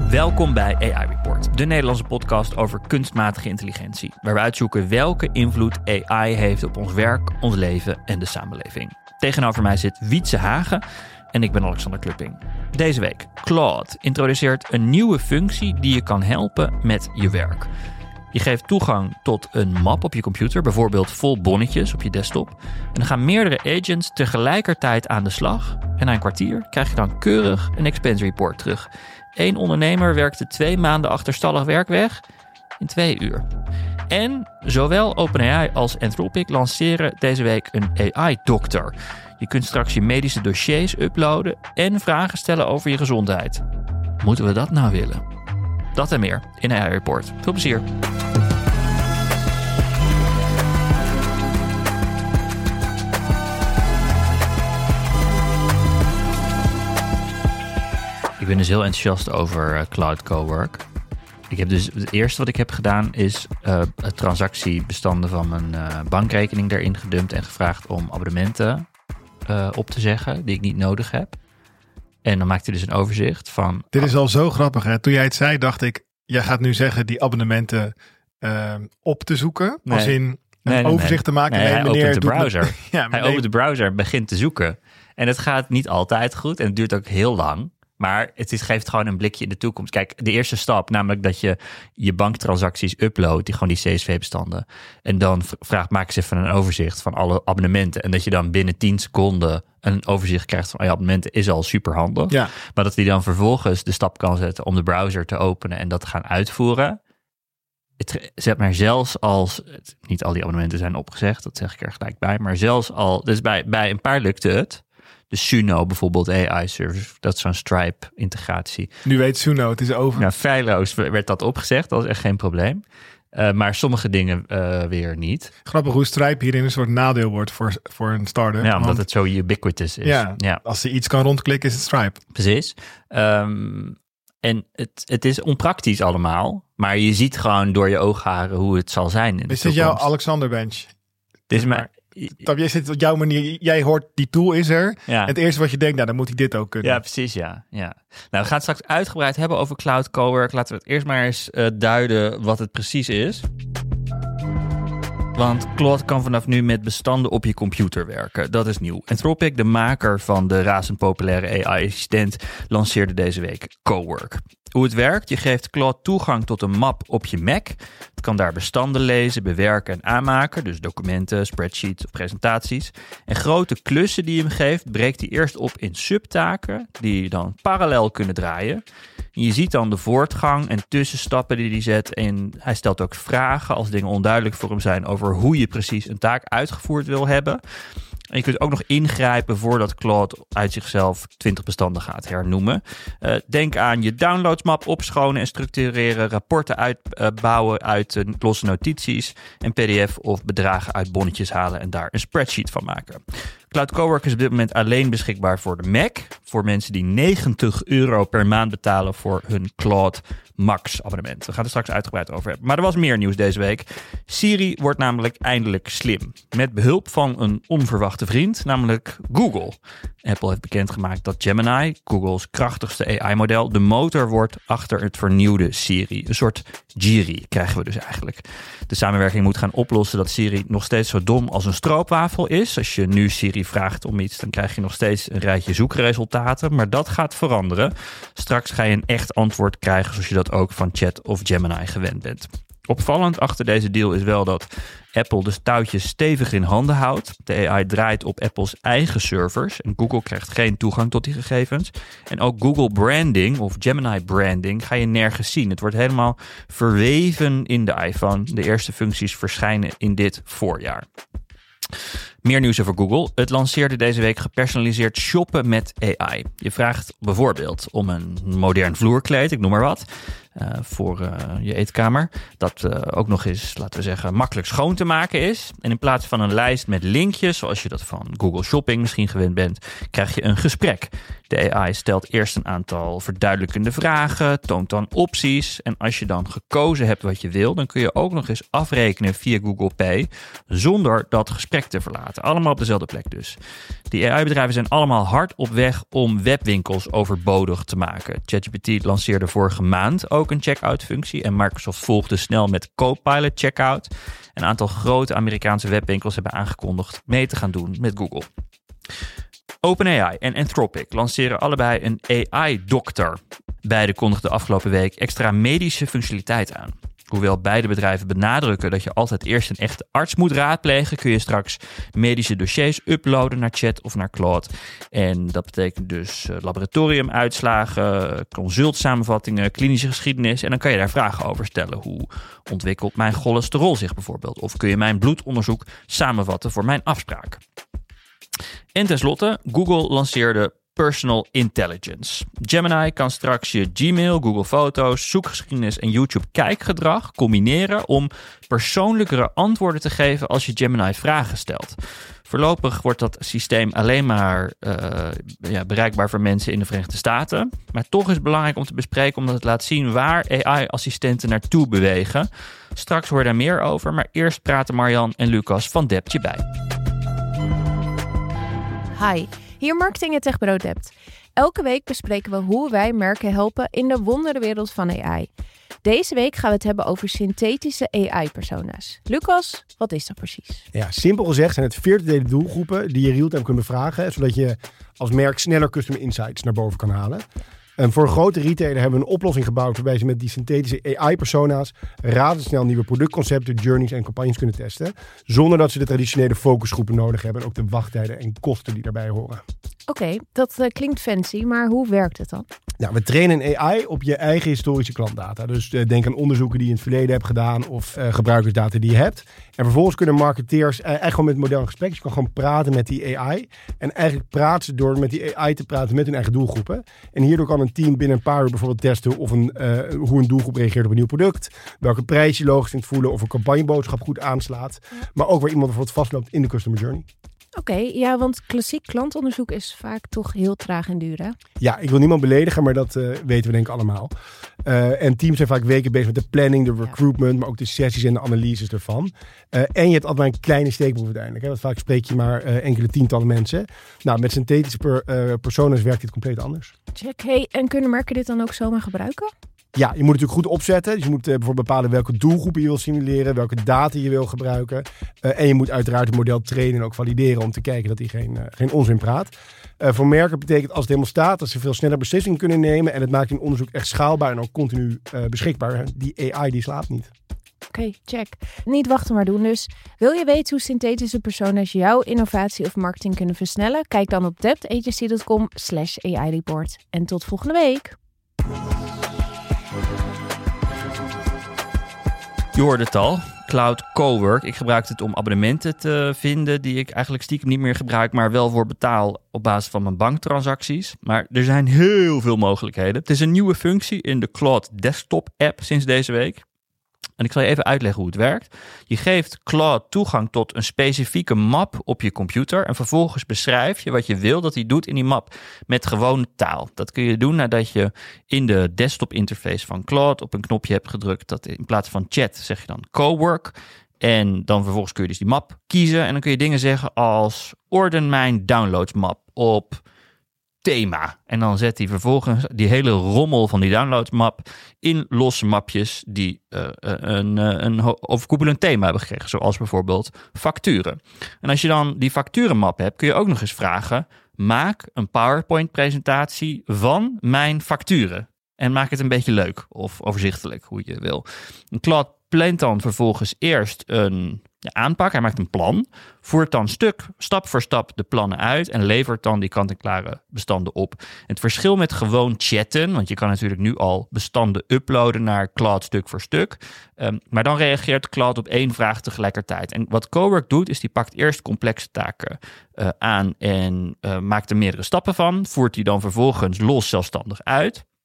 Welkom bij AI Report, de Nederlandse podcast over kunstmatige intelligentie, waar we uitzoeken welke invloed AI heeft op ons werk, ons leven en de samenleving. Tegenover mij zit Wietse Hagen en ik ben Alexander Klupping. Deze week, Claude introduceert een nieuwe functie die je kan helpen met je werk. Je geeft toegang tot een map op je computer, bijvoorbeeld vol bonnetjes op je desktop. En dan gaan meerdere agents tegelijkertijd aan de slag. En na een kwartier krijg je dan keurig een expense report terug. 1 ondernemer werkte 2 maanden achterstallig werk weg in 2 uur. En zowel OpenAI als Anthropic lanceren deze week een AI-dokter. Je kunt straks je medische dossiers uploaden en vragen stellen over je gezondheid. Moeten we dat nou willen? Dat en meer in AI Report. Veel plezier. Ik ben dus heel enthousiast over Cloud Cowork. Ik heb dus het eerste wat ik heb gedaan is transactiebestanden van mijn bankrekening erin gedumpt en gevraagd om abonnementen op te zeggen die ik niet nodig heb. En dan maakt hij dus een overzicht van... Dit is al zo grappig, hè? Toen jij het zei, dacht ik... Jij gaat nu zeggen die abonnementen op te zoeken. Nee. Als in een overzicht te maken. Nee, hij opent de browser. Hij opent de browser en begint te zoeken. En het gaat niet altijd goed. En het duurt ook heel lang. Maar geeft gewoon een blikje in de toekomst. Kijk, de eerste stap, namelijk dat je je banktransacties uploadt, gewoon die CSV-bestanden. En dan maak eens even een overzicht van alle abonnementen. En dat je dan binnen 10 seconden een overzicht krijgt van je abonnementen is al super handig. Ja. Maar dat hij dan vervolgens de stap kan zetten om de browser te openen en dat te gaan uitvoeren. Zet maar zelfs als, niet al die abonnementen zijn opgezegd, dat zeg ik er gelijk bij. Maar zelfs al, dus bij een paar lukte het. De Suno bijvoorbeeld, AI-service, dat is zo'n Stripe-integratie. Nu weet Suno, het is over. Nou, feilloos werd dat opgezegd, dat is echt geen probleem. Maar sommige dingen weer niet. Grappig hoe Stripe hierin een soort nadeel wordt voor een start-up. Ja, omdat het zo ubiquitous is. Ja, als er iets kan rondklikken is het Stripe. Precies. En het is onpraktisch allemaal, maar je ziet gewoon door je oogharen hoe het zal zijn. Is dit jouw Alexander Bench? Dit is maar... Jij zit op jouw manier, jij hoort die tool is er. Ja. En het eerste wat je denkt, dan moet hij dit ook kunnen. Ja, precies, ja. Nou, we gaan het straks uitgebreid hebben over Cloud Cowork. Laten we het eerst maar eens duiden wat het precies is. Want Claude kan vanaf nu met bestanden op je computer werken. Dat is nieuw. Anthropic, de maker van de razend populaire AI-assistent, lanceerde deze week Cowork. Hoe het werkt, je geeft Claude toegang tot een map op je Mac. Het kan daar bestanden lezen, bewerken en aanmaken. Dus documenten, spreadsheets of presentaties. En grote klussen die je hem geeft, breekt hij eerst op in subtaken die dan parallel kunnen draaien. En je ziet dan de voortgang en tussenstappen die hij zet. En hij stelt ook vragen als dingen onduidelijk voor hem zijn over hoe je precies een taak uitgevoerd wil hebben. En je kunt ook nog ingrijpen voordat Claude uit zichzelf 20 bestanden gaat hernoemen. Denk aan je downloadsmap opschonen en structureren, rapporten uitbouwen uit losse notities en PDF of bedragen uit bonnetjes halen en daar een spreadsheet van maken. Cloud Cowork is op dit moment alleen beschikbaar voor de Mac. Voor mensen die €90 per maand betalen voor hun Claude Max abonnement. We gaan er straks uitgebreid over hebben. Maar er was meer nieuws deze week. Siri wordt namelijk eindelijk slim. Met behulp van een onverwachte vriend, namelijk Google. Apple heeft bekendgemaakt dat Gemini, Google's krachtigste AI-model, de motor wordt achter het vernieuwde Siri. Een soort Jiri krijgen we dus eigenlijk. De samenwerking moet gaan oplossen dat Siri nog steeds zo dom als een stroopwafel is. Als je nu Siri vraagt om iets, dan krijg je nog steeds een rijtje zoekresultaten. Maar dat gaat veranderen. Straks ga je een echt antwoord krijgen zoals je dat ook van Chat of Gemini gewend bent. Opvallend achter deze deal is wel dat Apple de touwtjes stevig in handen houdt. De AI draait op Apples eigen servers en Google krijgt geen toegang tot die gegevens. En ook Google branding of Gemini branding ga je nergens zien. Het wordt helemaal verweven in de iPhone. De eerste functies verschijnen in dit voorjaar. Meer nieuws over Google. Het lanceerde deze week gepersonaliseerd shoppen met AI. Je vraagt bijvoorbeeld om een modern vloerkleed, ik noem maar wat, voor je eetkamer. Dat ook nog eens, laten we zeggen, makkelijk schoon te maken is. En in plaats van een lijst met linkjes, zoals je dat van Google Shopping misschien gewend bent, krijg je een gesprek. De AI stelt eerst een aantal verduidelijkende vragen, toont dan opties. En als je dan gekozen hebt wat je wil, dan kun je ook nog eens afrekenen via Google Pay zonder dat gesprek te verlaten. Allemaal op dezelfde plek dus. Die AI-bedrijven zijn allemaal hard op weg om webwinkels overbodig te maken. ChatGPT lanceerde vorige maand ook een checkout-functie en Microsoft volgde snel met Copilot Checkout. Een aantal grote Amerikaanse webwinkels hebben aangekondigd mee te gaan doen met Google. OpenAI en Anthropic lanceren allebei een AI-dokter. Beide kondigden afgelopen week extra medische functionaliteit aan. Hoewel beide bedrijven benadrukken dat je altijd eerst een echte arts moet raadplegen, kun je straks medische dossiers uploaden naar Chat of naar Claude. En dat betekent dus laboratoriumuitslagen, consultsamenvattingen, klinische geschiedenis. En dan kan je daar vragen over stellen. Hoe ontwikkelt mijn cholesterol zich bijvoorbeeld? Of kun je mijn bloedonderzoek samenvatten voor mijn afspraak? En tenslotte, Google lanceerde Personal Intelligence. Gemini kan straks je Gmail, Google Foto's, zoekgeschiedenis en YouTube kijkgedrag combineren om persoonlijkere antwoorden te geven als je Gemini vragen stelt. Voorlopig wordt dat systeem alleen maar bereikbaar voor mensen in de Verenigde Staten. Maar toch is het belangrijk om te bespreken omdat het laat zien waar AI-assistenten naartoe bewegen. Straks hoor je daar meer over, maar eerst praten Marjan en Lucas van Dept je bij. Hi, hier marketing en techbureau Dept. Elke week bespreken we hoe wij merken helpen in de wonderenwereld van AI. Deze week gaan we het hebben over synthetische AI-persona's. Lucas, wat is dat precies? Ja, simpel gezegd zijn het virtuele doelgroepen die je real-time kunt bevragen, zodat je als merk sneller customer insights naar boven kan halen. En voor een grote retailer hebben we een oplossing gebouwd waarbij ze met die synthetische AI-persona's razendsnel nieuwe productconcepten, journeys en campagnes kunnen testen, zonder dat ze de traditionele focusgroepen nodig hebben en ook de wachttijden en kosten die daarbij horen. Oké, dat klinkt fancy, maar hoe werkt het dan? Nou, we trainen een AI op je eigen historische klantdata. Dus denk aan onderzoeken die je in het verleden hebt gedaan of gebruikersdata die je hebt. En vervolgens kunnen marketeers eigenlijk gewoon met het model in gesprek. Dus je kan gewoon praten met die AI. En eigenlijk praten ze door met die AI te praten met hun eigen doelgroepen. En hierdoor kan een team binnen een paar uur bijvoorbeeld testen of hoe een doelgroep reageert op een nieuw product. Welke prijs je logisch vindt voelen of een campagneboodschap goed aanslaat. Maar ook waar iemand bijvoorbeeld vastloopt in de customer journey. Oké, ja, want klassiek klantonderzoek is vaak toch heel traag en duur, hè? Ja, ik wil niemand beledigen, maar dat weten we denk ik allemaal. En teams zijn vaak weken bezig met de planning, de recruitment, maar ook de sessies en de analyses ervan. En je hebt altijd maar een kleine steekproef uiteindelijk. Hè? Want vaak spreek je maar enkele tientallen mensen. Nou, met synthetische personas werkt dit compleet anders. Check, hey, en kunnen merken dit dan ook zomaar gebruiken? Ja, je moet natuurlijk goed opzetten. Dus je moet bijvoorbeeld bepalen welke doelgroepen je wil simuleren, welke data je wil gebruiken. En je moet uiteraard het model trainen en ook valideren om te kijken dat hij geen onzin praat. Voor merken betekent als het helemaal staat dat ze veel sneller beslissingen kunnen nemen. En het maakt hun onderzoek echt schaalbaar en ook continu beschikbaar. Die AI die slaapt niet. Oké, check. Niet wachten maar doen dus. Wil je weten hoe synthetische persona's jouw innovatie of marketing kunnen versnellen? Kijk dan op deptagency.com/AI-report. En tot volgende week. Je hoorde het al, Cloud Cowork. Ik gebruik het om abonnementen te vinden die ik eigenlijk stiekem niet meer gebruik, maar wel voor betaal op basis van mijn banktransacties. Maar er zijn heel veel mogelijkheden. Het is een nieuwe functie in de Claude Desktop app sinds deze week. En ik zal je even uitleggen hoe het werkt. Je geeft Claude toegang tot een specifieke map op je computer en vervolgens beschrijf je wat je wil dat hij doet in die map met gewone taal. Dat kun je doen nadat je in de desktop interface van Claude op een knopje hebt gedrukt. Dat in plaats van chat zeg je dan Cowork. En dan vervolgens kun je dus die map kiezen en dan kun je dingen zeggen als orden mijn downloads map op thema. En dan zet hij vervolgens die hele rommel van die downloadsmap in losse mapjes die een overkoepelend thema hebben gekregen. Zoals bijvoorbeeld facturen. En als je dan die facturenmap hebt, kun je ook nog eens vragen: maak een PowerPoint-presentatie van mijn facturen. En maak het een beetje leuk of overzichtelijk, hoe je wil. Claude plant dan vervolgens eerst een aanpak. Hij maakt een plan, voert dan stap voor stap de plannen uit en levert dan die kant-en-klare bestanden op. Het verschil met gewoon chatten, want je kan natuurlijk nu al bestanden uploaden naar Claude stuk voor stuk. Maar dan reageert Claude op één vraag tegelijkertijd. En wat Cowork doet, is die pakt eerst complexe taken aan en maakt er meerdere stappen van. Voert die dan vervolgens los zelfstandig uit.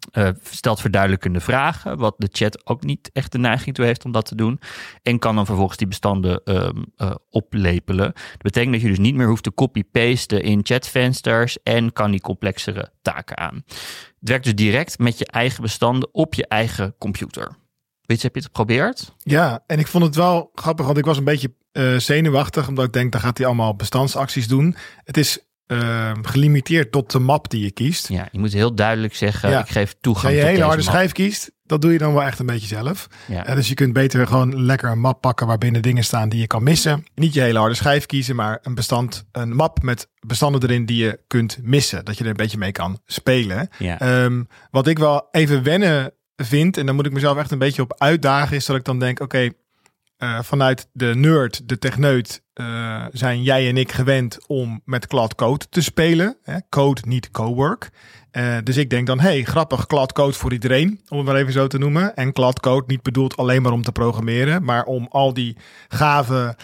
stelt verduidelijkende vragen, wat de chat ook niet echt de neiging toe heeft om dat te doen. En kan dan vervolgens die bestanden oplepelen. Dat betekent dat je dus niet meer hoeft te copy-pasten in chatvensters en kan die complexere taken aan. Het werkt dus direct met je eigen bestanden op je eigen computer. Weet je, heb je het geprobeerd? Ja, en ik vond het wel grappig, want ik was een beetje zenuwachtig, omdat ik denk, dan gaat hij allemaal bestandsacties doen. Het is gelimiteerd tot de map die je kiest. Ja, je moet heel duidelijk zeggen, ik geef toegang tot je hele harde map. schijf kiest, dat doe je dan wel echt een beetje zelf. Ja. Dus je kunt beter gewoon lekker een map pakken waarbinnen dingen staan die je kan missen. Niet je hele harde schijf kiezen, maar een map met bestanden erin die je kunt missen. Dat je er een beetje mee kan spelen. Ja. Wat ik wel even wennen vind, en dan moet ik mezelf echt een beetje op uitdagen, is dat ik dan denk, oké, vanuit de nerd, de techneut, zijn jij en ik gewend om met Claude Code te spelen. Code, niet Cowork. Dus ik denk dan, grappig, Claude Code voor iedereen, om het maar even zo te noemen. En Claude Code niet bedoeld alleen maar om te programmeren, maar om al die gave,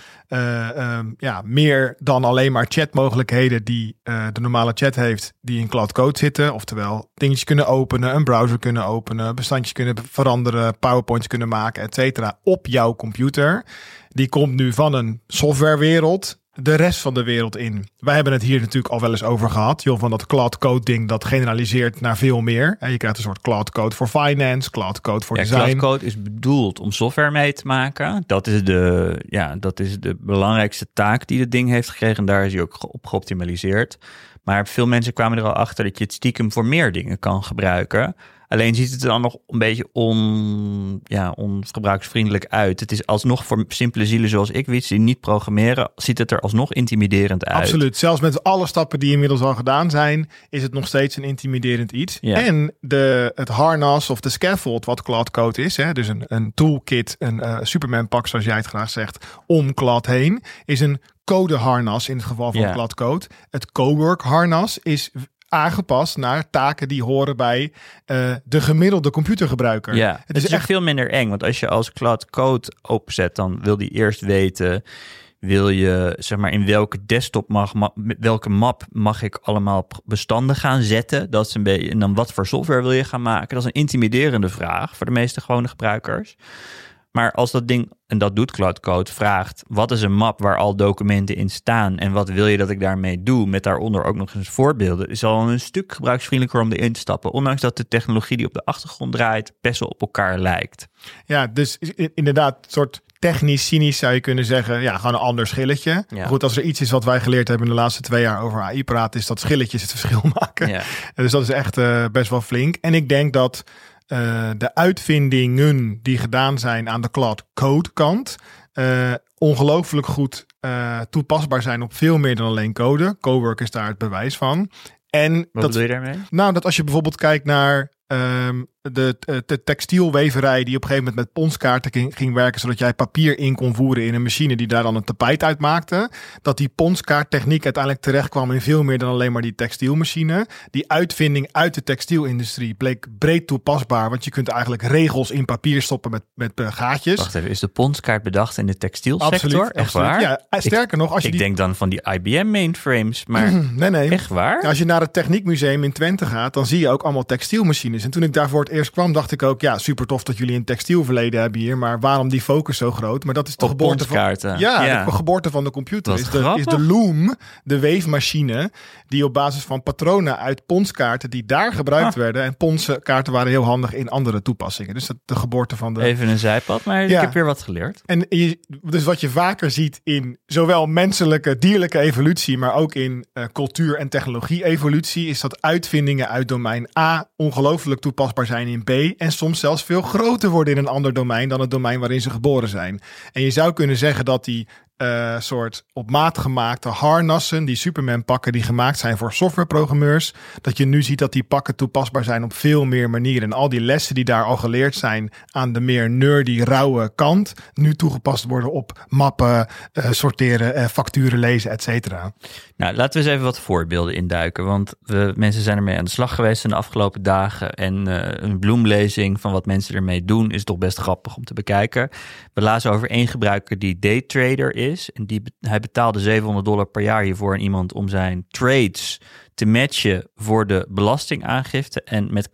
meer dan alleen maar chatmogelijkheden die de normale chat heeft, die in Claude Code zitten. Oftewel, dingetjes kunnen openen, een browser kunnen openen, bestandjes kunnen veranderen, PowerPoints kunnen maken, et cetera, op jouw computer. Die komt nu van een softwarewereld de rest van de wereld in. Wij hebben het hier natuurlijk al wel eens over gehad. Van dat Claude Code ding dat generaliseert naar veel meer. Je krijgt een soort Claude Code voor finance, Claude Code voor design. Claude Code is bedoeld om software mee te maken. Dat is de belangrijkste taak die het ding heeft gekregen. En daar is hij ook op geoptimaliseerd. Maar veel mensen kwamen er al achter dat je het stiekem voor meer dingen kan gebruiken. Alleen ziet het er dan nog een beetje ongebruiksvriendelijk uit. Het is alsnog voor simpele zielen zoals ik, die niet programmeren, ziet het er alsnog intimiderend uit. Absoluut. Zelfs met alle stappen die inmiddels al gedaan zijn, is het nog steeds een intimiderend iets. Ja. En het harnas of de scaffold wat Claude Code is, dus een toolkit, een Superman pak zoals jij het graag zegt, om Claude heen, is een codeharnas in het geval van Claude Code. Het Cowork harnas is aangepast naar taken die horen bij de gemiddelde computergebruiker. Ja, het is echt veel minder eng. Want als je als Claude Code openzet, dan wil die eerst weten, wil je zeg maar in welke desktop welke map mag ik allemaal bestanden gaan zetten? Dat is een beetje, en dan wat voor software wil je gaan maken? Dat is een intimiderende vraag voor de meeste gewone gebruikers. Maar als dat ding, en dat doet Claude Code, vraagt, wat is een map waar al documenten in staan en wat wil je dat ik daarmee doe, met daaronder ook nog eens voorbeelden, is al een stuk gebruiksvriendelijker om erin te stappen, ondanks dat de technologie die op de achtergrond draait best wel op elkaar lijkt. Ja, dus inderdaad, een soort technisch, cynisch zou je kunnen zeggen, gewoon een ander schilletje. Ja. Goed, als er iets is wat wij geleerd hebben in de laatste 2 jaar over AI praten, is dat schilletjes het verschil maken. Ja. Dus dat is echt best wel flink. En ik denk dat de uitvindingen die gedaan zijn aan de Claude Code kant ongelooflijk goed toepasbaar zijn op veel meer dan alleen code. Cowork is daar het bewijs van. En wat bedoel je daarmee? Nou, dat als je bijvoorbeeld kijkt naar de textielweverij die op een gegeven moment met ponskaarten ging werken, zodat jij papier in kon voeren in een machine die daar dan een tapijt uitmaakte, dat die ponskaarttechniek uiteindelijk terecht kwam in veel meer dan alleen maar die textielmachine. Die uitvinding uit de textielindustrie bleek breed toepasbaar, want je kunt eigenlijk regels in papier stoppen met gaatjes. Wacht even, is de ponskaart bedacht in de textielsector? Absoluut, echt waar? Ja, sterker nog, als je denk dan van die IBM mainframes, maar nee. Echt waar? Als je naar het Techniekmuseum in Twente gaat, dan zie je ook allemaal textielmachines. En toen ik daar voor het eerst kwam, dacht ik ook, super tof dat jullie een textielverleden hebben hier, maar waarom die focus zo groot? Maar dat is de geboorte van de geboorte van de computer. Is de loom, de weefmachine, die op basis van patronen uit ponskaarten die daar gebruikt werden. En ponskaarten waren heel handig in andere toepassingen. Dus dat de geboorte van de... Even een zijpad, maar ik heb weer wat geleerd. En dus wat je vaker ziet in zowel menselijke, dierlijke evolutie, maar ook in cultuur- en technologie-evolutie, is dat uitvindingen uit domein A ongelooflijk toepasbaar zijn in B en soms zelfs veel groter worden in een ander domein dan het domein waarin ze geboren zijn. En je zou kunnen zeggen dat die soort op maat gemaakte harnassen, die Superman pakken die gemaakt zijn voor softwareprogrammeurs, dat je nu ziet dat die pakken toepasbaar zijn op veel meer manieren. En al die lessen die daar al geleerd zijn aan de meer nerdy, rauwe kant, nu toegepast worden op mappen, sorteren, facturen lezen, et cetera. Nou, laten we eens even wat voorbeelden induiken, want mensen zijn ermee aan de slag geweest in de afgelopen dagen en een bloemlezing van wat mensen ermee doen is toch best grappig om te bekijken. We lazen over één gebruiker die daytrader is. is. En hij betaalde $700 per jaar hiervoor aan iemand om zijn trades te matchen voor de belastingaangifte. En met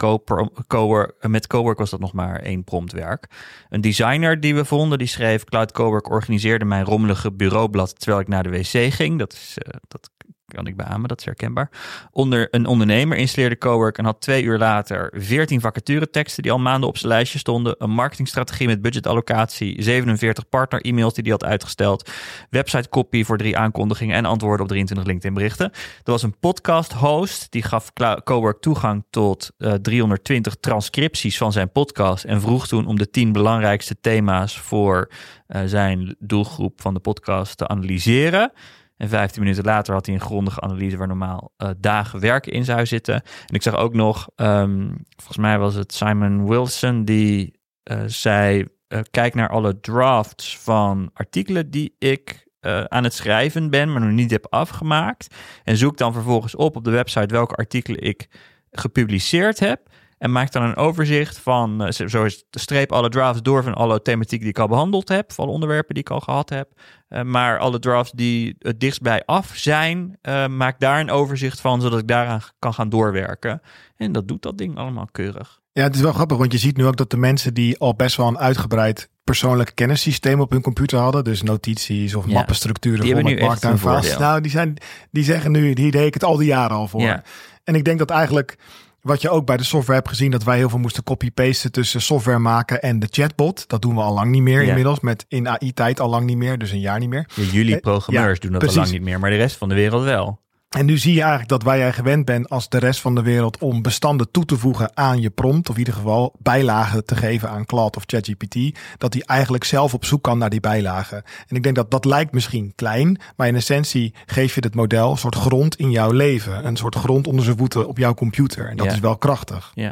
Cowork was dat nog maar 1 promptwerk. Een designer die we vonden, die schreef: Cloud Cowork organiseerde mijn rommelige bureaublad terwijl ik naar de wc ging. Dat kan ik beamen, dat is herkenbaar. Een ondernemer installeerde Cowork en had 2 uur later 14 vacatureteksten die al maanden op zijn lijstje stonden. Een marketingstrategie met budgetallocatie, 47 partner-e-mails die hij had uitgesteld, website copy voor 3 aankondigingen en antwoorden op 23 LinkedIn berichten. Er was een podcast host, die gaf Cowork toegang tot 320 transcripties van zijn podcast en vroeg toen om de 10 belangrijkste thema's voor zijn doelgroep van de podcast te analyseren. En 15 minuten later had hij een grondige analyse waar normaal dagen werken in zou zitten. En ik zag ook nog, volgens mij was het Simon Wilson, die zei: kijk naar alle drafts van artikelen die ik aan het schrijven ben, maar nog niet heb afgemaakt. En zoek dan vervolgens op de website welke artikelen ik gepubliceerd heb. En maak dan een overzicht van, zo is de streep alle drafts door van alle thematiek die ik al behandeld heb, van alle onderwerpen die ik al gehad heb. Maar alle drafts die het dichtstbij af zijn, maak daar een overzicht van, zodat ik daaraan kan gaan doorwerken. En dat doet dat ding allemaal keurig. Ja, het is wel grappig, want je ziet nu ook dat de mensen die al best wel een uitgebreid persoonlijke kennissysteem op hun computer hadden, dus notities of mappenstructuren die voor hebben nu echt een voordeel. Nou, die zeggen nu, hier deed ik het al die jaren al voor. Ja. En ik denk dat eigenlijk wat je ook bij de software hebt gezien, dat wij heel veel moesten copy-pasten tussen software maken en de chatbot. Dat doen we al lang niet meer inmiddels. Met in AI-tijd al lang niet meer, dus een jaar niet meer. Jullie programmeurs doen dat precies. al lang niet meer, maar de rest van de wereld wel. En nu zie je eigenlijk dat waar jij gewend bent als de rest van de wereld om bestanden toe te voegen aan je prompt, of in ieder geval bijlagen te geven aan Claude of ChatGPT, dat die eigenlijk zelf op zoek kan naar die bijlagen. En ik denk dat lijkt misschien klein, maar in essentie geef je het model een soort grond in jouw leven. Een soort grond onder zijn voeten op jouw computer. En dat is wel krachtig. Ja.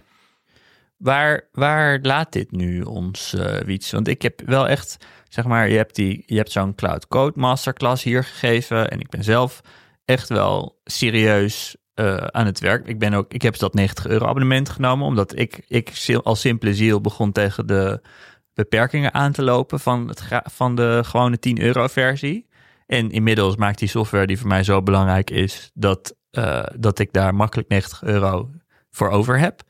Waar laat dit nu ons, Wiets? Want ik heb wel echt, zeg maar, je hebt zo'n Cloud Code Masterclass hier gegeven en ik ben zelf echt wel serieus aan het werk. Ik heb dat €90 abonnement genomen, omdat ik als simpele ziel begon tegen de beperkingen aan te lopen van de gewone €10 versie. En inmiddels maakt die software die voor mij zo belangrijk is, dat ik daar makkelijk €90 voor over heb.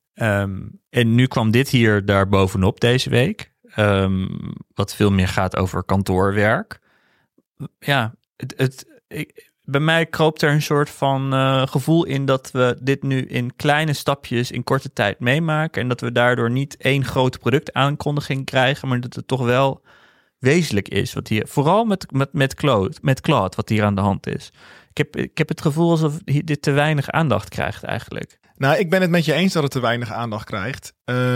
En nu kwam dit hier daar bovenop deze week, wat veel meer gaat over kantoorwerk. Ja, bij mij kroopt er een soort van gevoel in dat we dit nu in kleine stapjes in korte tijd meemaken. En dat we daardoor niet 1 grote productaankondiging krijgen, maar dat het toch wel wezenlijk is. Wat hier, vooral met Claude, wat hier aan de hand is. Ik heb het gevoel alsof dit te weinig aandacht krijgt eigenlijk. Nou, ik ben het met je eens dat het te weinig aandacht krijgt.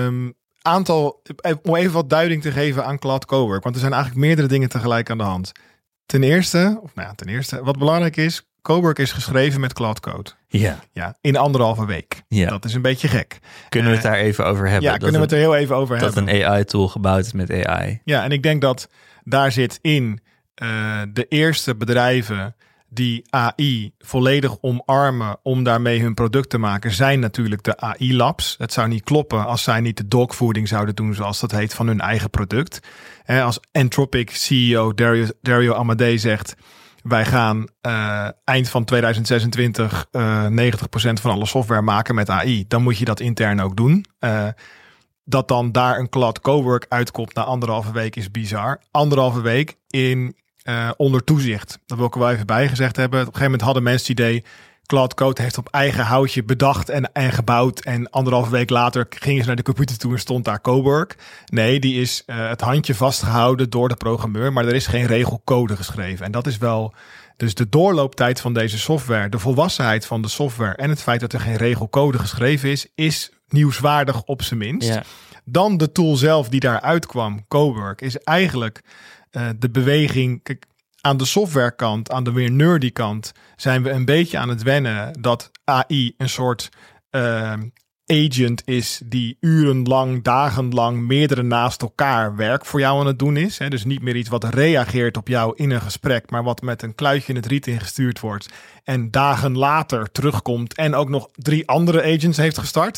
Om even wat duiding te geven aan Cloud Cowork, want er zijn eigenlijk meerdere dingen tegelijk aan de hand. Ten eerste, wat belangrijk is, Cowork is geschreven met Cloud Code. Ja. In 1,5 week. Ja. Dat is een beetje gek. Kunnen we het daar even over hebben? Ja, kunnen we het er heel even over hebben. Dat een AI-tool gebouwd is met AI. Ja, en ik denk dat daar zit in de eerste bedrijven die AI volledig omarmen om daarmee hun product te maken, zijn natuurlijk de AI-labs. Het zou niet kloppen als zij niet de dogfooding zouden doen, zoals dat heet, van hun eigen product. Als Anthropic CEO Dario Amodei zegt, wij gaan eind van 2026 90% van alle software maken met AI, dan moet je dat intern ook doen. Dat dan daar een Cloud Cowork uitkomt na 1,5 week is bizar. 1,5 week onder toezicht. Dat wil ik er wel even bij gezegd hebben. Op een gegeven moment hadden mensen het idee, Cloud Code heeft op eigen houtje bedacht en gebouwd. En 1,5 week later gingen ze naar de computer toe en stond daar Cowork. Nee, die is het handje vastgehouden door de programmeur, maar er is geen regelcode geschreven. En dat is wel, dus de doorlooptijd van deze software, de volwassenheid van de software en het feit dat er geen regelcode geschreven is nieuwswaardig op zijn minst. Ja. Dan de tool zelf die daaruit kwam, Cowork, is eigenlijk de beweging. Kijk, aan de softwarekant, aan de meer nerdy kant, zijn we een beetje aan het wennen dat AI een soort agent is die urenlang, dagenlang, meerdere naast elkaar werk voor jou aan het doen is. Dus niet meer iets wat reageert op jou in een gesprek, maar wat met een kluitje in het riet ingestuurd wordt en dagen later terugkomt en ook nog 3 andere agents heeft gestart.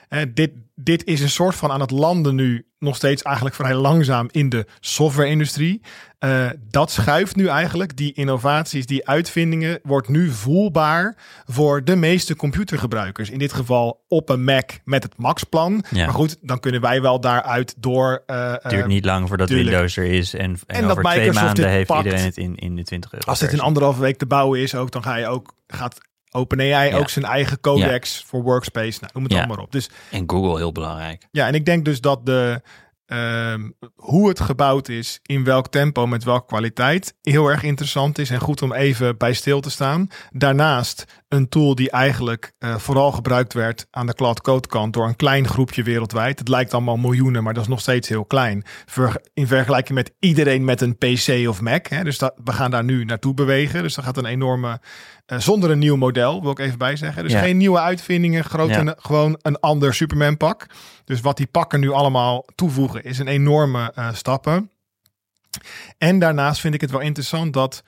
Dit is een soort van aan het landen nu nog steeds eigenlijk vrij langzaam in de software-industrie. Dat schuift nu eigenlijk, die innovaties, die uitvindingen, wordt nu voelbaar voor de meeste computergebruikers. In dit geval op een Mac met het Max-plan. Ja. Maar goed, dan kunnen wij wel daaruit door... Het duurt niet lang voordat tuurlijk. Windows er is. En dat over 2 Microsoft maanden dit heeft pakt. iedereen het in de 20 euro. Als het in 1,5 week te bouwen is ook, dan gaat OpenAI ook zijn eigen codex voor Workspace. Nou, noem het allemaal op. Dus, en Google heel belangrijk. ja, en ik denk dus dat hoe het gebouwd is, in welk tempo, met welke kwaliteit, heel erg interessant is en goed om even bij stil te staan. Daarnaast een tool die eigenlijk vooral gebruikt werd aan de Cloud Code kant door een klein groepje wereldwijd. Het lijkt allemaal miljoenen, maar dat is nog steeds heel klein. In vergelijking met iedereen met een PC of Mac. Hè. Dus we gaan daar nu naartoe bewegen. Dus dat gaat een enorme... zonder een nieuw model, wil ik even bijzeggen. Dus geen nieuwe uitvindingen, gewoon een ander Superman pak. Dus wat die pakken nu allemaal toevoegen is een enorme stappen. En daarnaast vind ik het wel interessant dat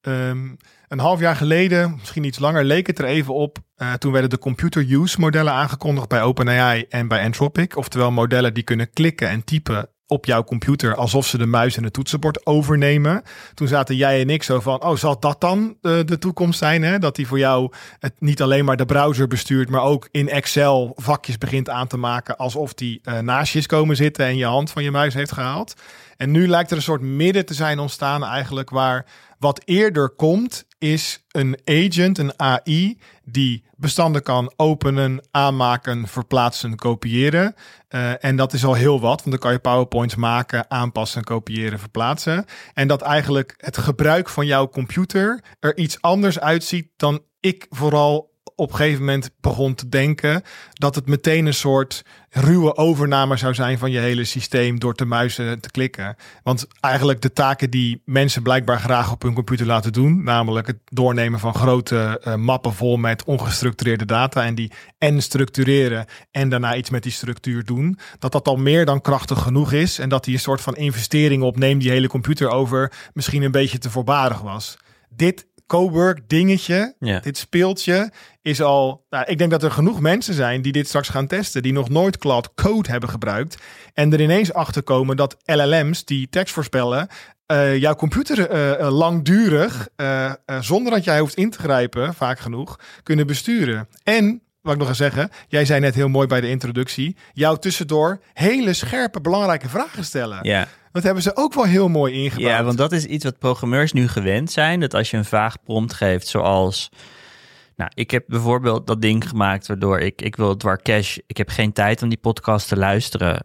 een half jaar geleden, misschien iets langer, leek het er even op. Toen werden de computer use modellen aangekondigd bij OpenAI en bij Anthropic. Oftewel modellen die kunnen klikken en typen op jouw computer alsof ze de muis en het toetsenbord overnemen. Toen zaten jij en ik zo van, zal dat dan de toekomst zijn? Hè? Dat die voor jou het niet alleen maar de browser bestuurt, maar ook in Excel vakjes begint aan te maken alsof die naast je is komen zitten en je hand van je muis heeft gehaald. En nu lijkt er een soort midden te zijn ontstaan eigenlijk waar wat eerder komt is een agent, een AI, die bestanden kan openen, aanmaken, verplaatsen, kopiëren. En dat is al heel wat, want dan kan je PowerPoints maken, aanpassen, kopiëren, verplaatsen. En dat eigenlijk het gebruik van jouw computer er iets anders uitziet dan ik vooral op een gegeven moment begon te denken, dat het meteen een soort ruwe overname zou zijn van je hele systeem door te muizen te klikken. Want eigenlijk de taken die mensen blijkbaar graag op hun computer laten doen, namelijk het doornemen van grote mappen vol met ongestructureerde data en die en structureren en daarna iets met die structuur doen, dat al meer dan krachtig genoeg is en dat die een soort van investering opneemt die hele computer over misschien een beetje te voorbarig was. Dit Cowork dingetje, dit speeltje is al... Nou, ik denk dat er genoeg mensen zijn die dit straks gaan testen, die nog nooit Cloud Code hebben gebruikt en er ineens achter komen dat LLM's die tekst voorspellen jouw computer langdurig, zonder dat jij hoeft in te grijpen, vaak genoeg, kunnen besturen. En, wat ik nog ga zeggen, jij zei net heel mooi bij de introductie, jou tussendoor hele scherpe, belangrijke vragen stellen. Ja. Dat hebben ze ook wel heel mooi ingebouwd. Ja, want dat is iets wat programmeurs nu gewend zijn. Dat als je een vaag prompt geeft, zoals... Nou, ik heb bijvoorbeeld dat ding gemaakt waardoor ik wil het waar cash. Ik heb geen tijd om die podcast te luisteren.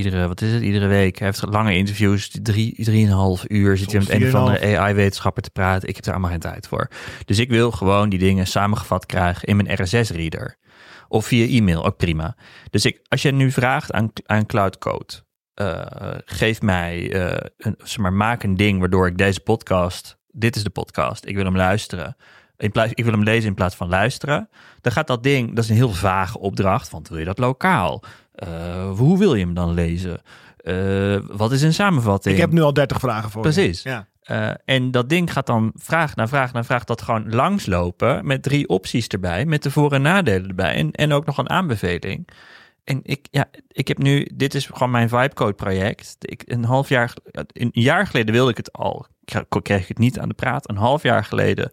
Iedere week. Hij heeft lange interviews, 3,5 uur. Zit je met een of andere AI-wetenschapper te praten. Ik heb er allemaal geen tijd voor. Dus ik wil gewoon die dingen samengevat krijgen in mijn RSS-reader. Of via e-mail, ook prima. Dus als je nu vraagt aan Cloud Code, geef mij, maak een ding waardoor ik deze podcast, dit is de podcast, ik wil hem luisteren. Ik wil hem lezen in plaats van luisteren. Dan gaat dat ding, dat is een heel vage opdracht. Want wil je dat lokaal? Hoe wil je hem dan lezen? Wat is een samenvatting? Ik heb nu al 30 vragen voor Precies. je. En dat ding gaat dan vraag na vraag na vraag dat gewoon langslopen met 3 opties erbij, met de voor- en nadelen erbij en ook nog een aanbeveling. En ik heb nu, dit is gewoon mijn Vibecode project. Een jaar geleden wilde ik het al, kreeg ik het niet aan de praat. Een half jaar geleden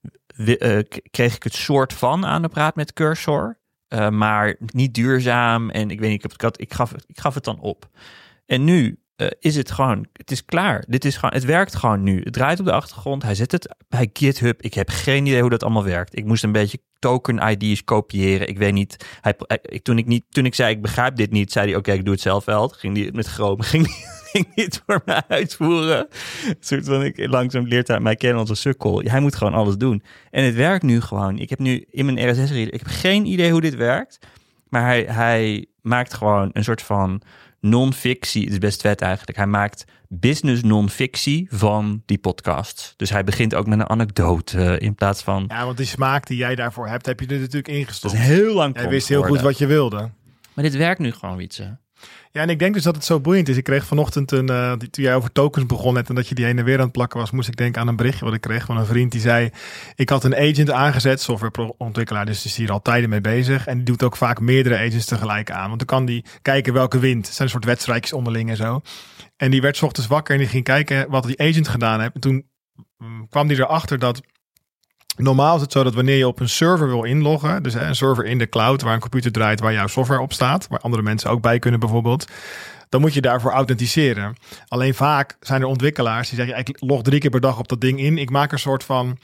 kreeg ik het soort van aan de praat met Cursor. Maar niet duurzaam en ik weet niet, ik gaf het dan op. En nu is het gewoon, het is klaar. Het werkt gewoon nu. Het draait op de achtergrond. Hij zet het bij GitHub. Ik heb geen idee hoe dat allemaal werkt. Ik moest een beetje token ID's kopiëren. Ik weet niet. Toen ik zei ik begrijp dit niet, zei hij oké, ik doe het zelf wel. Ging die met Chrome, ging die het voor mij uitvoeren. Een soort van, langzaam leert hij mij kennen als een sukkel. Hij moet gewoon alles doen. En het werkt nu gewoon. Ik heb nu in mijn RSS-reader, ik heb geen idee hoe dit werkt. Maar hij maakt gewoon een soort van non-fictie. Het is best vet eigenlijk. Hij maakt business non-fictie van die podcasts. Dus hij begint ook met een anekdote in plaats van... Ja, want die smaak die jij daarvoor hebt, heb je er natuurlijk ingestopt. Dat is heel lang. Jij wist heel goed wat je wilde. Maar dit werkt nu gewoon, Wietse. Ja, en ik denk dus dat het zo boeiend is. Ik kreeg vanochtend toen jij over tokens begon net en dat je die heen en weer aan het plakken was, moest ik denken aan een berichtje wat ik kreeg van een vriend die zei, ik had een agent aangezet, softwareontwikkelaar, dus die is hier al tijden mee bezig en die doet ook vaak meerdere agents tegelijk aan. Want dan kan die kijken welke wint. Het zijn een soort wedstrijdjes onderling en zo. En die werd 's ochtends wakker en die ging kijken wat die agent gedaan heeft. En toen kwam die erachter dat normaal is het zo dat wanneer je op een server wil inloggen, dus een server in de cloud waar een computer draait waar jouw software op staat, waar andere mensen ook bij kunnen bijvoorbeeld, dan moet je daarvoor authenticeren. Alleen vaak zijn er ontwikkelaars die zeggen, ik log 3 keer per dag op dat ding in. Ik maak een soort van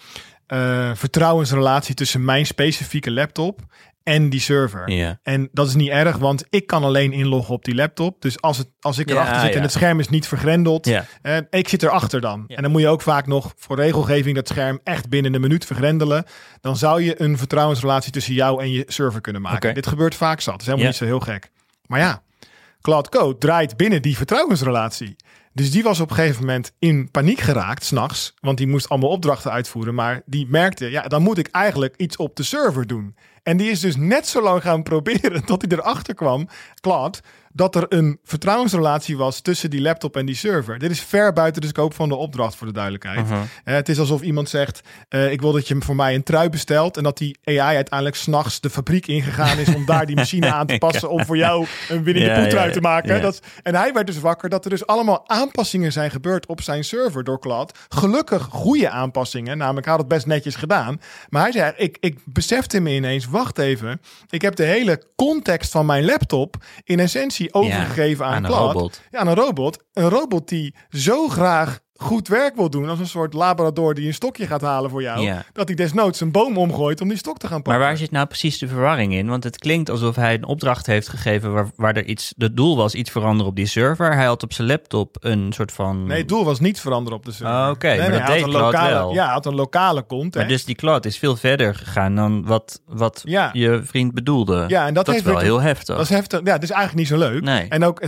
vertrouwensrelatie tussen mijn specifieke laptop en die server. Ja. En dat is niet erg, want ik kan alleen inloggen op die laptop. Dus als ik erachter zit en het scherm is niet vergrendeld, ik zit erachter dan. Ja. En dan moet je ook vaak nog voor regelgeving dat scherm echt binnen een minuut vergrendelen. Dan zou je een vertrouwensrelatie tussen jou en je server kunnen maken. Okay. Dit gebeurt vaak zat. Dat is helemaal niet zo heel gek. Maar ja, Claude Code draait binnen die vertrouwensrelatie. Dus die was op een gegeven moment in paniek geraakt, 's nachts. Want die moest allemaal opdrachten uitvoeren. Maar die merkte, dan moet ik eigenlijk iets op de server doen. En die is dus net zo lang gaan proberen tot hij erachter kwam, Claude, dat er een vertrouwensrelatie was tussen die laptop en die server. Dit is ver buiten de scope van de opdracht, voor de duidelijkheid. Het is alsof iemand zegt, ik wil dat je voor mij een trui bestelt en dat die AI uiteindelijk 's nachts de fabriek ingegaan is om daar die machine aan te passen om voor jou een Winnie de Pooh trui te maken. Ja. En hij werd dus wakker dat er dus allemaal aanpassingen zijn gebeurd op zijn server door Claude. Gelukkig goede aanpassingen, namelijk hij had het best netjes gedaan. Maar hij zei, ik besefte me ineens, wacht even, ik heb de hele context van mijn laptop in essentie overgegeven aan Claude. Robot. Ja, aan een robot. Een robot die zo graag goed werk wil doen als een soort labrador die een stokje gaat halen voor jou. Ja. Dat hij desnoods een boom omgooit om die stok te gaan pakken. Maar waar zit nou precies de verwarring in? Want het klinkt alsof hij een opdracht heeft gegeven waar er het doel was iets veranderen op die server. Hij had op zijn laptop een soort van... Nee, het doel was niet veranderen op de server. Oké, maar dat deed Claude wel. Ja, hij had een lokale context. Maar dus die Claude is veel verder gegaan dan wat je vriend bedoelde. Ja, en dat is wel heel heftig. Dat is heftig. Ja, het is eigenlijk niet zo leuk. Nee. En ook een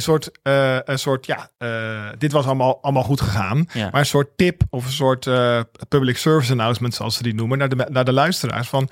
soort dit was allemaal goed gegaan. Ja. Maar een soort tip of een soort public service announcement, zoals ze die noemen, naar de luisteraars. Van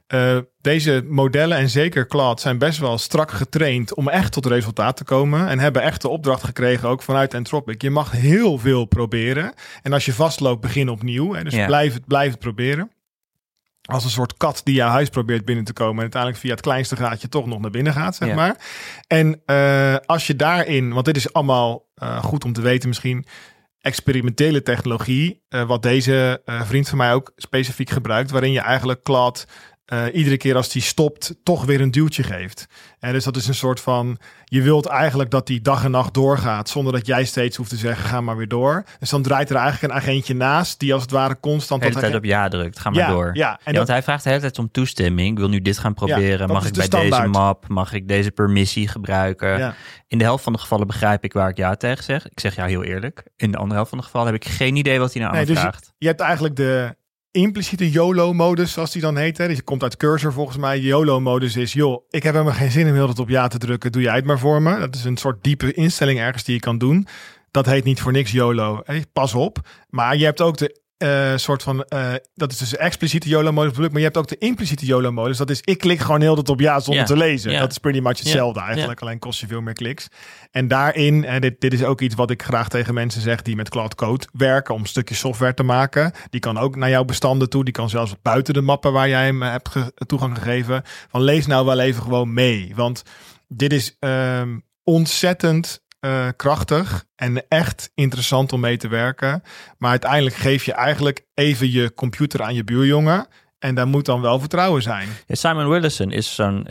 deze modellen en zeker Claude zijn best wel strak getraind om echt tot resultaat te komen. En hebben echt de opdracht gekregen ook vanuit Anthropic. Je mag heel veel proberen. En als je vastloopt, begin opnieuw. Hè, dus blijf het proberen. Als een soort kat die jouw huis probeert binnen te komen en uiteindelijk via het kleinste gaatje toch nog naar binnen gaat, zeg maar. En als je daarin, want dit is allemaal goed om te weten misschien, experimentele technologie, wat deze vriend van mij ook specifiek gebruikt, waarin je eigenlijk Claude iedere keer als die stopt toch weer een duwtje geeft. En dus dat is een soort van, je wilt eigenlijk dat die dag en nacht doorgaat zonder dat jij steeds hoeft te zeggen, ga maar weer door. Dus dan draait er eigenlijk een agentje naast die als het ware constant de hele tijd op ja drukt, ga maar door. Ja, want hij vraagt de hele tijd om toestemming. Ik wil nu dit gaan proberen. Mag ik bij deze map, mag ik deze permissie gebruiken? Ja. In de helft van de gevallen begrijp ik waar ik ja tegen zeg. Ik zeg ja heel eerlijk. In de andere helft van de gevallen heb ik geen idee wat hij nou aanvraagt. Dus je hebt eigenlijk de impliciete YOLO-modus, zoals die dan heet. Hè. Die komt uit Cursor volgens mij. YOLO-modus is, ik heb helemaal geen zin om heel dat op ja te drukken. Doe jij het maar voor me. Dat is een soort diepe instelling ergens die je kan doen. Dat heet niet voor niks YOLO. Pas op. Maar je hebt ook de soort van, dat is dus de expliciete YOLO-modus, maar je hebt ook de impliciete YOLO-modus. Dat is, ik klik gewoon heel dat op ja zonder te lezen. Ja. Dat is pretty much hetzelfde eigenlijk, alleen kost je veel meer kliks. En daarin, en dit is ook iets wat ik graag tegen mensen zeg die met Claude Code werken, om stukjes software te maken. Die kan ook naar jouw bestanden toe. Die kan zelfs buiten de mappen waar jij hem hebt toegang gegeven. Van lees nou wel even gewoon mee. Want dit is ontzettend krachtig en echt interessant om mee te werken. Maar uiteindelijk geef je eigenlijk even je computer aan je buurjongen. En daar moet dan wel vertrouwen zijn. Ja, Simon Willison is zo'n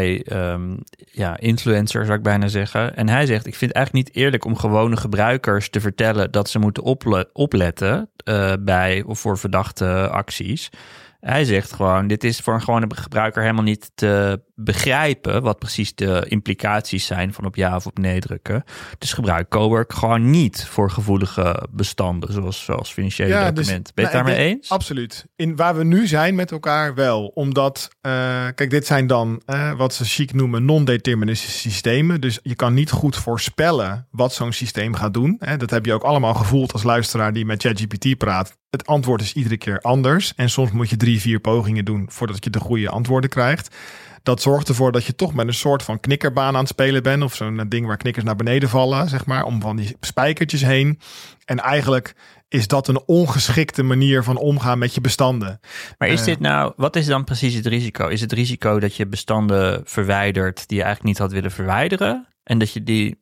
AI-influencer, zou ik bijna zeggen. En hij zegt, ik vind het eigenlijk niet eerlijk om gewone gebruikers te vertellen dat ze moeten opletten bij of voor verdachte acties. Hij zegt gewoon, dit is voor een gewone gebruiker helemaal niet te begrijpen wat precies de implicaties zijn van op ja of op nee drukken. Dus gebruik Cowork gewoon niet voor gevoelige bestanden, zoals financiële documenten. Ben je het daarmee eens? Absoluut. Waar we nu zijn met elkaar wel. Omdat, kijk, dit zijn dan wat ze chic noemen non-deterministische systemen. Dus je kan niet goed voorspellen wat zo'n systeem gaat doen. Dat heb je ook allemaal gevoeld als luisteraar die met ChatGPT praat. Het antwoord is iedere keer anders. En soms moet je 3-4 pogingen doen voordat je de goede antwoorden krijgt. dat zorgt ervoor dat je toch met een soort van knikkerbaan aan het spelen bent. Of zo'n ding waar knikkers naar beneden vallen, zeg maar. Om van die spijkertjes heen. En eigenlijk is dat een ongeschikte manier van omgaan met je bestanden. Maar is dit nou, wat is dan precies het risico? Is het risico dat je bestanden verwijdert die je eigenlijk niet had willen verwijderen? En dat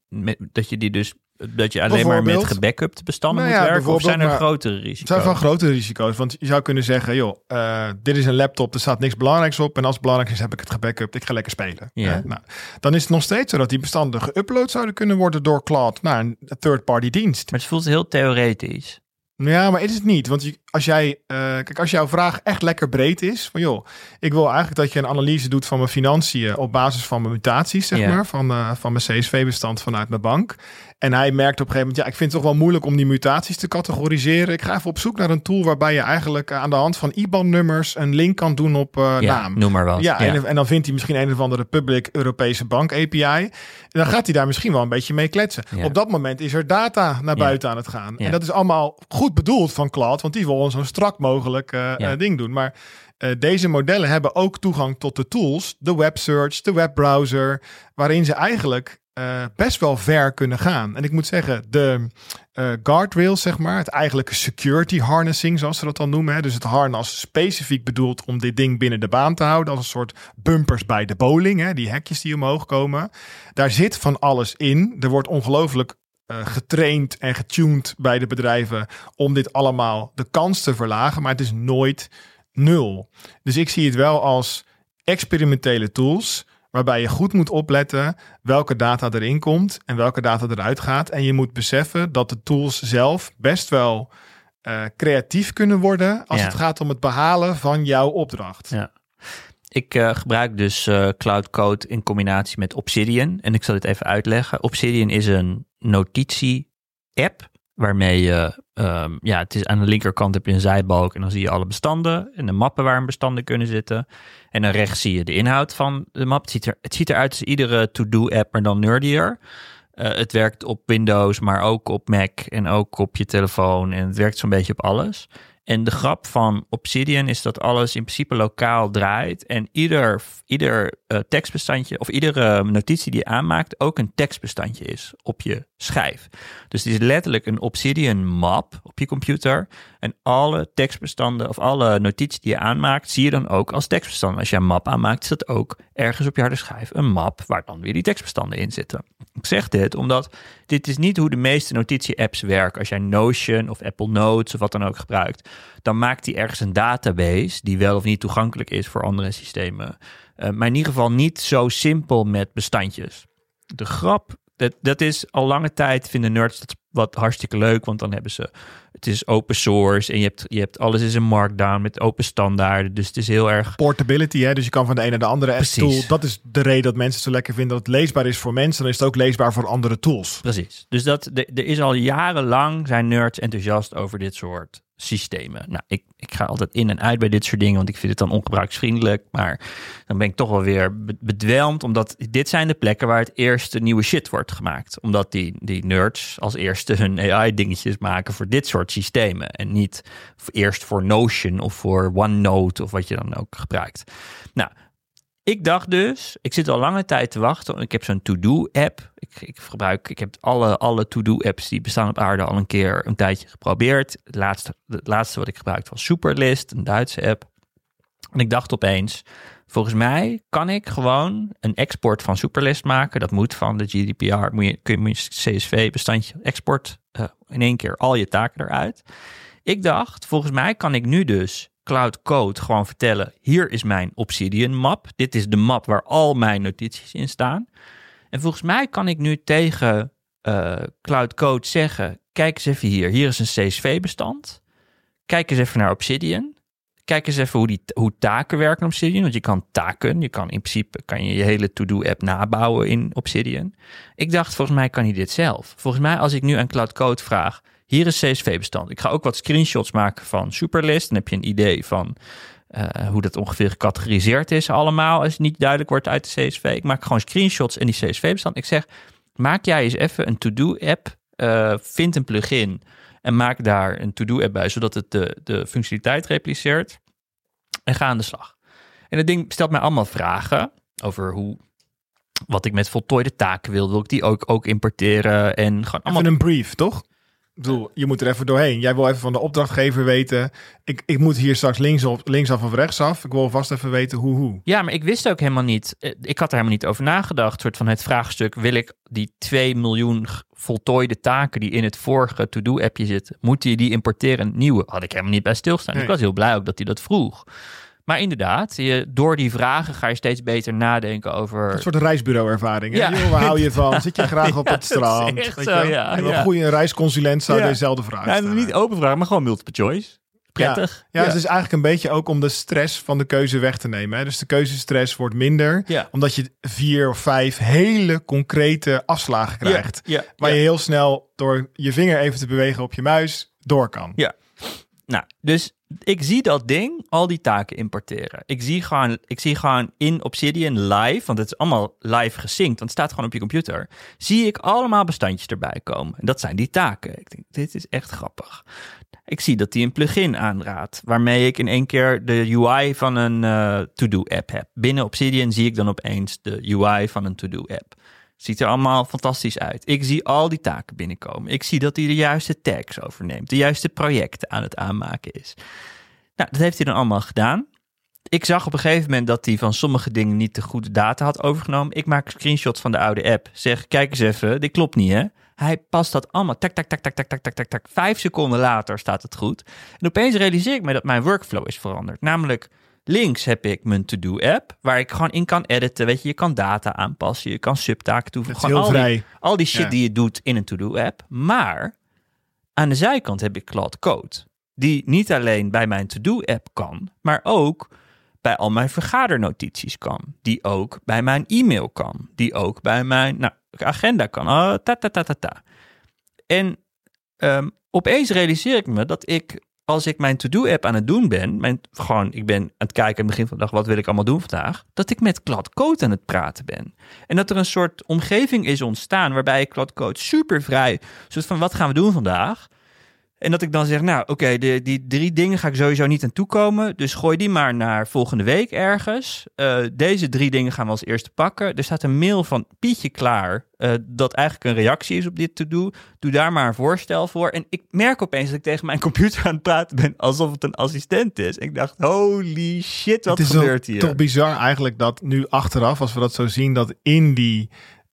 je alleen maar met gebackupt bestanden moet werken? Of zijn er grotere risico's? Het zijn wel grotere risico's. Want je zou kunnen zeggen, dit is een laptop, er staat niks belangrijks op. En als het belangrijk is, heb ik het gebackupt. Ik ga lekker spelen. Ja. Nou, dan is het nog steeds zo dat die bestanden geüpload zouden kunnen worden door Claude naar een third-party dienst. Maar het voelt heel theoretisch. Ja, maar is het niet. Want als jouw vraag echt lekker breed is, van ik wil eigenlijk dat je een analyse doet van mijn financiën op basis van mijn mutaties, zeg maar, van mijn CSV-bestand vanuit mijn bank. En hij merkt op een gegeven moment, ik vind het toch wel moeilijk om die mutaties te categoriseren. Ik ga even op zoek naar een tool waarbij je eigenlijk aan de hand van IBAN-nummers een link kan doen op naam. Noem maar wat. Ja. En dan vindt hij misschien een of andere public Europese bank API. En dan gaat hij daar misschien wel een beetje mee kletsen. Ja. Op dat moment is er data naar buiten aan het gaan. Ja. En dat is allemaal goed bedoeld van Claude, want die wil zo'n strak mogelijk ding doen. Maar deze modellen hebben ook toegang tot de tools, de websearch, de webbrowser, waarin ze eigenlijk best wel ver kunnen gaan. En ik moet zeggen, de guardrails, zeg maar, het eigenlijke security harnessing, zoals ze dat dan noemen. Hè? Dus het harnas specifiek bedoeld om dit ding binnen de baan te houden, als een soort bumpers bij de bowling, hè? Die hekjes die omhoog komen. Daar zit van alles in. Er wordt ongelooflijk getraind en getuned bij de bedrijven om dit allemaal de kans te verlagen, maar het is nooit nul. Dus ik zie het wel als experimentele tools, waarbij je goed moet opletten welke data erin komt en welke data eruit gaat. En je moet beseffen dat de tools zelf best wel creatief kunnen worden als het gaat om het behalen van jouw opdracht. Ja. Ik gebruik dus Cloud Code in combinatie met Obsidian. En ik zal dit even uitleggen. Obsidian is een notitie-app waarmee je, het is aan de linkerkant heb je een zijbalk en dan zie je alle bestanden en de mappen waar bestanden kunnen zitten. En dan rechts zie je de inhoud van de map. Het ziet eruit als iedere to-do-app, maar dan nerdier. Het werkt op Windows, maar ook op Mac en ook op je telefoon. En het werkt zo'n beetje op alles. En de grap van Obsidian is dat alles in principe lokaal draait. En ieder tekstbestandje of iedere notitie die je aanmaakt ook een tekstbestandje is op je schijf. Dus het is letterlijk een Obsidian map op je computer. En alle tekstbestanden of alle notities die je aanmaakt, zie je dan ook als tekstbestanden. Als je een map aanmaakt, is dat ook ergens op je harde schijf een map waar dan weer die tekstbestanden in zitten. Ik zeg dit omdat dit is niet hoe de meeste notitie-apps werken. Als jij Notion of Apple Notes of wat dan ook gebruikt, dan maakt die ergens een database die wel of niet toegankelijk is voor andere systemen. Maar in ieder geval niet zo simpel met bestandjes. De grap, dat is al lange tijd vinden nerds dat wat hartstikke leuk, want dan hebben ze, het is open source en je hebt alles is in Markdown met open standaarden, dus het is heel erg portability, hè? Dus je kan van de ene naar de andere tool. Dat is de reden dat mensen het zo lekker vinden dat het leesbaar is voor mensen, dan is het ook leesbaar voor andere tools. Precies. Dus er is al jarenlang zijn nerds enthousiast over dit soort systemen. Nou, ik ga altijd in en uit bij dit soort dingen, want ik vind het dan ongebruiksvriendelijk, maar dan ben ik toch wel weer bedwelmd, omdat dit zijn de plekken waar het eerste nieuwe shit wordt gemaakt. Omdat die nerds als eerste hun AI-dingetjes maken voor dit soort systemen en niet eerst voor Notion of voor OneNote of wat je dan ook gebruikt. Nou, ik dacht dus, ik zit al lange tijd te wachten. Ik heb zo'n to-do-app. Ik heb alle to-do-apps die bestaan op aarde al een tijdje geprobeerd. Het laatste wat ik gebruikte was Superlist, een Duitse app. En ik dacht opeens, volgens mij kan ik gewoon een export van Superlist maken. Dat moet van de GDPR. Moet je CSV-bestandje export in één keer al je taken eruit. Ik dacht, volgens mij kan ik nu dus Cloud Code gewoon vertellen, hier is mijn Obsidian map. Dit is de map waar al mijn notities in staan. En volgens mij kan ik nu tegen Cloud Code zeggen, kijk eens even hier is een CSV-bestand. Kijk eens even naar Obsidian. Kijk eens even hoe taken werken in Obsidian. Want je kan in principe je hele to-do-app nabouwen in Obsidian. Ik dacht, volgens mij kan hij dit zelf. Volgens mij als ik nu aan Cloud Code vraag, hier is CSV-bestand. Ik ga ook wat screenshots maken van Superlist. Dan heb je een idee van hoe dat ongeveer gecategoriseerd is allemaal. Als het niet duidelijk wordt uit de CSV. Ik maak gewoon screenshots in die CSV-bestand. Ik zeg, maak jij eens even een to-do-app. Vind een plugin en maak daar een to-do-app bij, zodat het de functionaliteit repliceert. En ga aan de slag. En dat ding stelt mij allemaal vragen. Over wat ik met voltooide taken wil ik die ook importeren. En gewoon allemaal een brief, toch? Ik bedoel, je moet er even doorheen. Jij wil even van de opdrachtgever weten. Ik moet hier straks linksaf of rechtsaf. Ik wil vast even weten hoe. Ja, maar ik wist ook helemaal niet. Ik had er helemaal niet over nagedacht. Soort van het vraagstuk: wil ik die 2 miljoen voltooide taken die in het vorige to-do-appje zitten, moet je die importeren? Nieuwe had ik helemaal niet bij stilstaan. Nee. Ik was heel blij ook dat hij dat vroeg. Maar inderdaad, door die vragen ga je steeds beter nadenken over... Een soort reisbureau-ervaring. Ja. Joh, waar hou je van? Zit je graag op het strand? is echt Weet zo, je? ja. En een Ja. goede reisconsulent zou Ja. dezelfde vraag Ja, stellen. niet open vragen, maar gewoon multiple choice. Prettig. Ja, dus het is eigenlijk een beetje ook om de stress van de keuze weg te nemen. Hè? Dus de keuzestress wordt minder. Ja. Omdat je 4 of 5 hele concrete afslagen krijgt. Ja. Waar je heel snel door je vinger even te bewegen op je muis door kan. Ja. Nou, dus ik zie dat ding, al die taken importeren. Ik zie gewoon in Obsidian live, want het is allemaal live gesynct, want het staat gewoon op je computer. Zie ik allemaal bestandjes erbij komen. En dat zijn die taken. Ik denk, dit is echt grappig. Ik zie dat hij een plugin aanraadt, waarmee ik in één keer de UI van een to-do-app heb. Binnen Obsidian zie ik dan opeens de UI van een to-do-app. Ziet er allemaal fantastisch uit. Ik zie al die taken binnenkomen. Ik zie dat hij de juiste tags overneemt. De juiste projecten aan het aanmaken is. Nou, dat heeft hij dan allemaal gedaan. Ik zag op een gegeven moment dat hij van sommige dingen niet de goede data had overgenomen. Ik maak screenshots van de oude app. Zeg, kijk eens even, dit klopt niet hè. Hij past dat allemaal. Tak, tak, tak, tak, tak, tak, tak, tak, tak. 5 seconden later staat het goed. En opeens realiseer ik me dat mijn workflow is veranderd. Namelijk, links heb ik mijn to-do-app, waar ik gewoon in kan editen. Weet je, je kan data aanpassen, je kan subtaken toevoegen. Het is heel vrij. Al die shit Ja. die je doet in een to-do-app. Maar aan de zijkant heb ik Claude Code. Die niet alleen bij mijn to-do-app kan, maar ook bij al mijn vergadernotities kan. Die ook bij mijn e-mail kan. Die ook bij mijn agenda kan. En opeens realiseer ik me dat als ik mijn to-do-app aan het doen ben, ik ben aan het kijken aan het begin van de dag, wat wil ik allemaal doen vandaag, dat ik met Claude Code aan het praten ben. En dat er een soort omgeving is ontstaan waarbij ik Claude Code super vrij, soort van wat gaan we doen vandaag? En dat ik dan zeg, nou oké, die 3 dingen ga ik sowieso niet aan toekomen. Dus gooi die maar naar volgende week ergens. Deze 3 dingen gaan we als eerste pakken. Er staat een mail van Pietje klaar. Dat eigenlijk een reactie is op dit to-do. Doe daar maar een voorstel voor. En ik merk opeens dat ik tegen mijn computer aan het praten ben alsof het een assistent is. Ik dacht, holy shit, wat gebeurt hier? Het is toch bizar eigenlijk dat nu achteraf, als we dat zo zien, dat in die...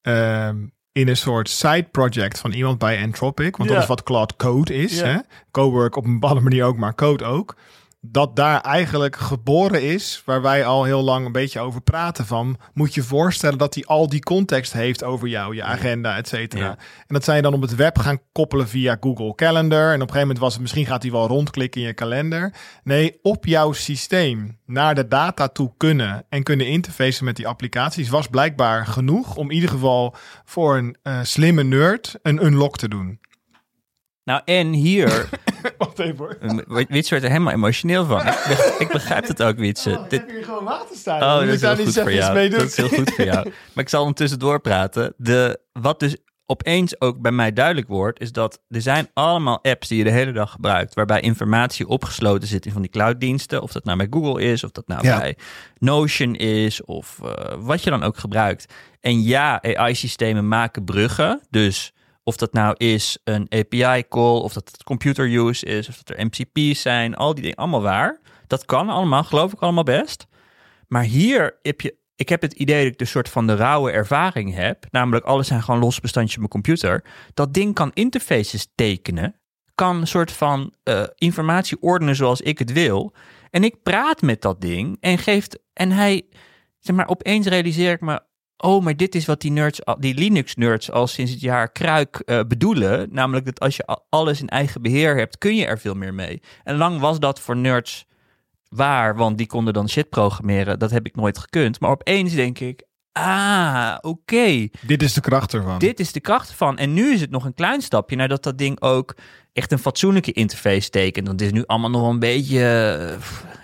in een soort side project van iemand bij Anthropic. Want dat is wat Claude Code is. Ja. Hè? Cowork op een bepaalde manier ook, maar Code ook. Dat daar eigenlijk geboren is, waar wij al heel lang een beetje over praten van. Moet je voorstellen dat hij al die context heeft over jou, je agenda, et cetera. Ja. En dat zij je dan op het web gaan koppelen via Google Calendar. En op een gegeven moment was het, misschien gaat hij wel rondklikken in je kalender. Nee, op jouw systeem naar de data toe kunnen en kunnen interfacen met die applicaties was blijkbaar genoeg om in ieder geval voor een slimme nerd een unlock te doen. Nou, en hier... Wacht even hoor. Wits wordt er helemaal emotioneel van. Ik begrijp het ook, Wits. Ik heb hier gewoon water staan. Oh, Moet dat ik is daar heel niet goed voor iets jou. mee doen? Dat is heel goed voor jou. Maar ik zal ondertussen doorpraten. Wat dus opeens ook bij mij duidelijk wordt, is dat er zijn allemaal apps die je de hele dag gebruikt, waarbij informatie opgesloten zit in van die clouddiensten. Of dat nou bij Google is, of dat nou bij Notion is, of wat je dan ook gebruikt. En ja, AI-systemen maken bruggen. Dus of dat nou is een API-call, of dat het computer use is, of dat er MCP's zijn, al die dingen, allemaal waar. Dat kan allemaal, geloof ik allemaal best. Maar hier ik heb het idee dat ik een soort van de rauwe ervaring heb. Namelijk, alles zijn gewoon losse bestandjes op mijn computer. Dat ding kan interfaces tekenen. Kan een soort van informatie ordenen zoals ik het wil. En ik praat met dat ding en hij, zeg maar, opeens realiseer ik me, oh, maar dit is wat die Linux-nerds al sinds het jaar Kruik bedoelen. Namelijk dat als je alles in eigen beheer hebt, kun je er veel meer mee. En lang was dat voor nerds waar, want die konden dan shit programmeren. Dat heb ik nooit gekund. Maar opeens denk ik, oké. Dit is de kracht ervan. Dit is de kracht ervan. En nu is het nog een klein stapje nadat dat ding ook echt een fatsoenlijke interface tekent. Want het is nu allemaal nog een beetje...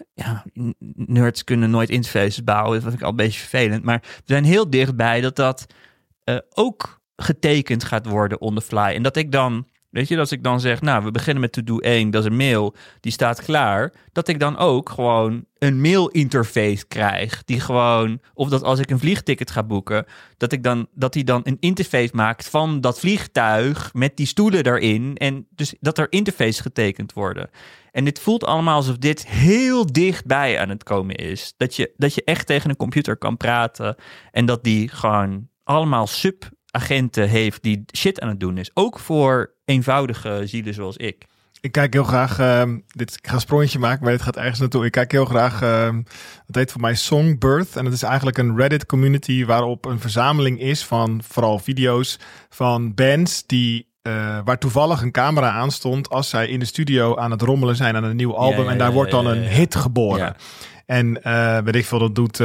nerds kunnen nooit interfaces bouwen. Dat vind ik al een beetje vervelend. Maar we zijn heel dichtbij dat ook getekend gaat worden on the fly. En dat ik dan Weet je, dat ik dan zeg, nou, we beginnen met to-do 1, dat is een mail, die staat klaar. Dat ik dan ook gewoon een mail-interface krijg, die gewoon, of dat als ik een vliegticket ga boeken, dat hij dan een interface maakt van dat vliegtuig met die stoelen erin. En dus dat er interfaces getekend worden. En dit voelt allemaal alsof dit heel dichtbij aan het komen is. Dat je echt tegen een computer kan praten en dat die gewoon allemaal agenten heeft die shit aan het doen is. Ook voor eenvoudige zielen zoals ik. Ik kijk heel graag, ik ga een sprongetje maken, maar dit gaat ergens naartoe. Ik kijk heel graag, het heet voor mij Songbird. En dat is eigenlijk een Reddit community waarop een verzameling is van vooral video's van bands waar toevallig een camera aan stond als zij in de studio aan het rommelen zijn aan een nieuw album. En daar wordt dan een hit geboren. Ja. En weet ik veel, dat doet...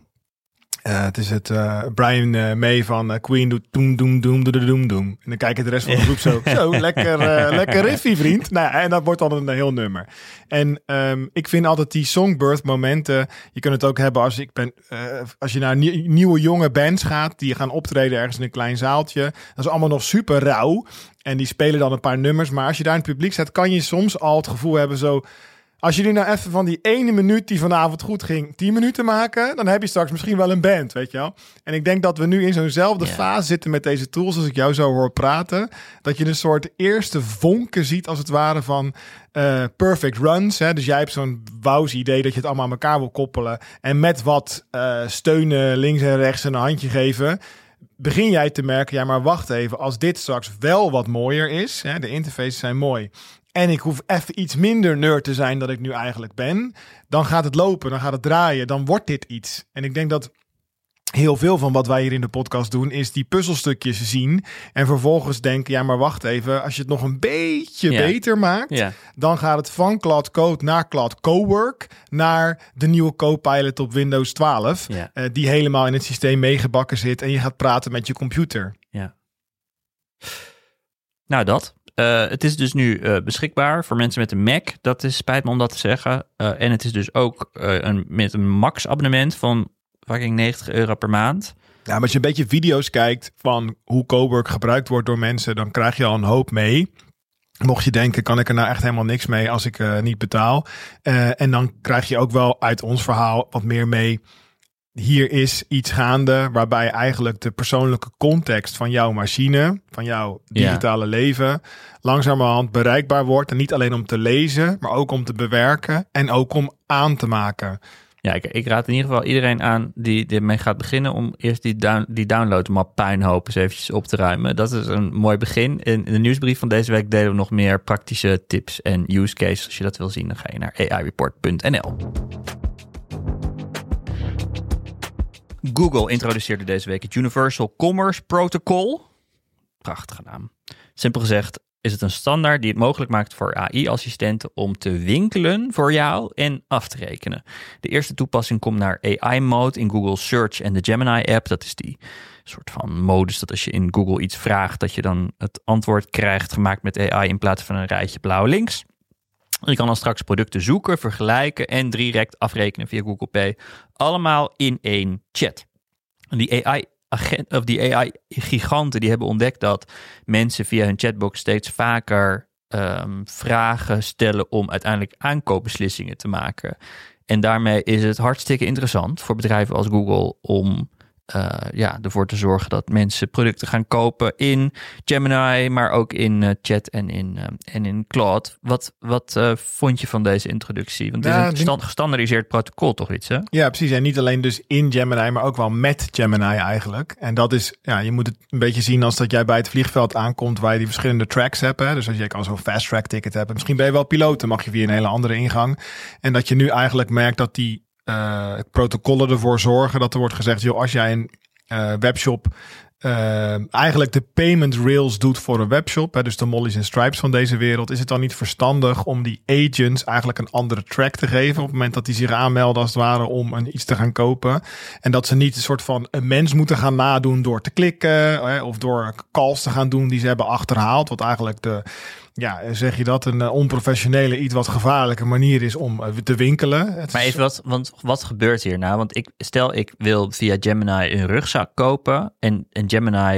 het is Brian May van Queen doet doem doem doem doem doem doem. En dan kijkt de rest van de groep zo lekker riffie, vriend. Nou ja, en dat wordt dan een heel nummer. En ik vind altijd die Songbird momenten, je kunt het ook hebben als je naar nieuwe jonge bands gaat, die gaan optreden ergens in een klein zaaltje. Dat is allemaal nog super rauw. En die spelen dan een paar nummers. Maar als je daar in het publiek staat, kan je soms al het gevoel hebben zo... Als jullie nou even van die ene minuut die vanavond goed ging 10 minuten maken, dan heb je straks misschien wel een band, weet je wel. En ik denk dat we nu in zo'nzelfde fase zitten met deze tools, als ik jou zo hoor praten, dat je een soort eerste vonken ziet als het ware van perfect runs. Hè? Dus jij hebt zo'n wauws idee dat je het allemaal aan elkaar wil koppelen en met wat steunen links en rechts en een handje geven, begin jij te merken, ja maar wacht even, als dit straks wel wat mooier is, hè, de interfaces zijn mooi, en ik hoef even iets minder nerd te zijn dan ik nu eigenlijk ben, dan gaat het lopen, dan gaat het draaien, dan wordt dit iets. En ik denk dat heel veel van wat wij hier in de podcast doen, is die puzzelstukjes zien en vervolgens denken, ja maar wacht even, als je het nog een beetje beter maakt, dan gaat het van Claude Code naar Claude Cowork, naar de nieuwe Copilot op Windows 12, die helemaal in het systeem meegebakken zit en je gaat praten met je computer. Ja. Nou dat. Het is dus nu beschikbaar voor mensen met een Mac. Dat is, spijt me om dat te zeggen. En het is dus ook met een max abonnement van fucking €90 per maand. Ja, maar als je een beetje video's kijkt van hoe Cowork gebruikt wordt door mensen, dan krijg je al een hoop mee. Mocht je denken, kan ik er nou echt helemaal niks mee als ik niet betaal. En dan krijg je ook wel uit ons verhaal wat meer mee. Hier is iets gaande waarbij eigenlijk de persoonlijke context van jouw machine, van jouw digitale leven, langzamerhand bereikbaar wordt. En niet alleen om te lezen, maar ook om te bewerken en ook om aan te maken. Ja, ik raad in ieder geval iedereen aan die ermee gaat beginnen om eerst die downloadmap puinhoop eens eventjes op te ruimen. Dat is een mooi begin. In de nieuwsbrief van deze week delen we nog meer praktische tips en use cases. Als je dat wil zien, dan ga je naar aireport.nl. Google introduceerde deze week het Universal Commerce Protocol. Prachtige naam. Simpel gezegd is het een standaard die het mogelijk maakt voor AI-assistenten om te winkelen voor jou en af te rekenen. De eerste toepassing komt naar AI-mode in Google Search en de Gemini-app. Dat is die soort van modus dat als je in Google iets vraagt, dat je dan het antwoord krijgt gemaakt met AI in plaats van een rijtje blauw links. Je kan dan straks producten zoeken, vergelijken en direct afrekenen via Google Pay. Allemaal in één chat. En die AI-giganten die hebben ontdekt dat mensen via hun chatbox steeds vaker vragen stellen om uiteindelijk aankoopbeslissingen te maken. En daarmee is het hartstikke interessant voor bedrijven als Google om ervoor te zorgen dat mensen producten gaan kopen in Gemini, maar ook in Chat en in Claude. Wat vond je van deze introductie? Want het is een gestandaardiseerd protocol toch iets, hè? Ja, precies. En niet alleen dus in Gemini, maar ook wel met Gemini eigenlijk. En dat is, je moet het een beetje zien als dat jij bij het vliegveld aankomt waar je die verschillende tracks hebt. Hè? Dus als jij kan zo'n fast track ticket hebben, misschien ben je wel piloot, dan mag je via een hele andere ingang. En dat je nu eigenlijk merkt dat die protocollen ervoor zorgen dat er wordt gezegd, joh, als jij een webshop eigenlijk de payment rails doet voor een webshop, hè, dus de Mollies en Stripes van deze wereld, is het dan niet verstandig om die agents eigenlijk een andere track te geven op het moment dat die zich aanmelden als het ware om iets te gaan kopen. En dat ze niet een soort van een mens moeten gaan nadoen door te klikken of door calls te gaan doen die ze hebben achterhaald, wat eigenlijk zeg je dat, een onprofessionele, iets wat gevaarlijke manier is om te winkelen. Maar even wat gebeurt hier nou? Want ik wil via Gemini een rugzak kopen en Gemini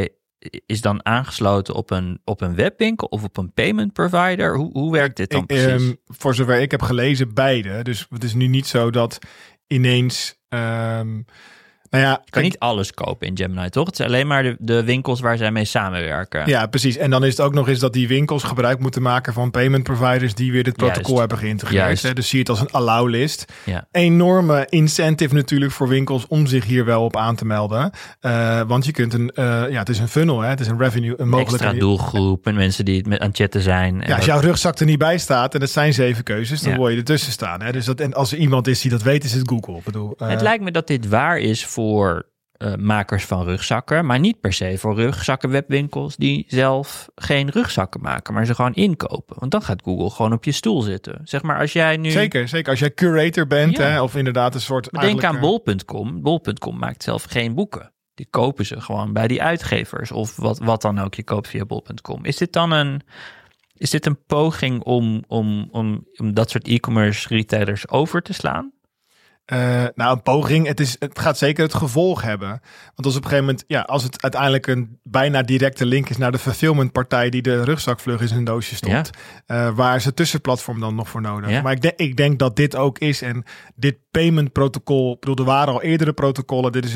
is dan aangesloten op een webwinkel of op een payment provider? Hoe werkt dit dan precies? Voor zover ik heb gelezen, beide. Dus het is nu niet zo dat ineens... je kan niet alles kopen in Gemini, toch? Het zijn alleen maar de winkels waar zij mee samenwerken. Ja, precies. En dan is het ook nog eens dat die winkels gebruik moeten maken van payment providers die weer dit protocol hebben geïntegreerd. Hè? Dus zie je het als een allow-list. Ja. Enorme incentive natuurlijk voor winkels om zich hier wel op aan te melden. Want je kunt het is een funnel, hè? Het is een revenue, een mogelijke extra doelgroep en mensen die aan het chatten zijn. Als jouw rugzak er niet bij staat en het zijn 7 keuzes, dan word je ertussen staan. Hè? Dus en als er iemand is die dat weet, is het Google. Ik bedoel, het lijkt me dat dit waar is voor makers van rugzakken, maar niet per se voor rugzakken webwinkels die zelf geen rugzakken maken, maar ze gewoon inkopen. Want dan gaat Google gewoon op je stoel zitten. Zeg maar als jij nu... Zeker. Als jij curator bent, hè, of inderdaad een soort... Denk aan Bol.com. Bol.com maakt zelf geen boeken. Die kopen ze gewoon bij die uitgevers of wat dan ook je koopt via Bol.com. Is dit dan een poging om dat soort e-commerce retailers over te slaan? Een poging. Het gaat zeker het gevolg hebben. Want als op een gegeven moment, als het uiteindelijk een bijna directe link is naar de fulfillmentpartij die de rugzakvlug in zijn doosje stond, waar is het tussenplatform dan nog voor nodig? Ja. Maar ik denk dat dit ook is. En dit payment protocol, er waren al eerdere protocollen. Dit is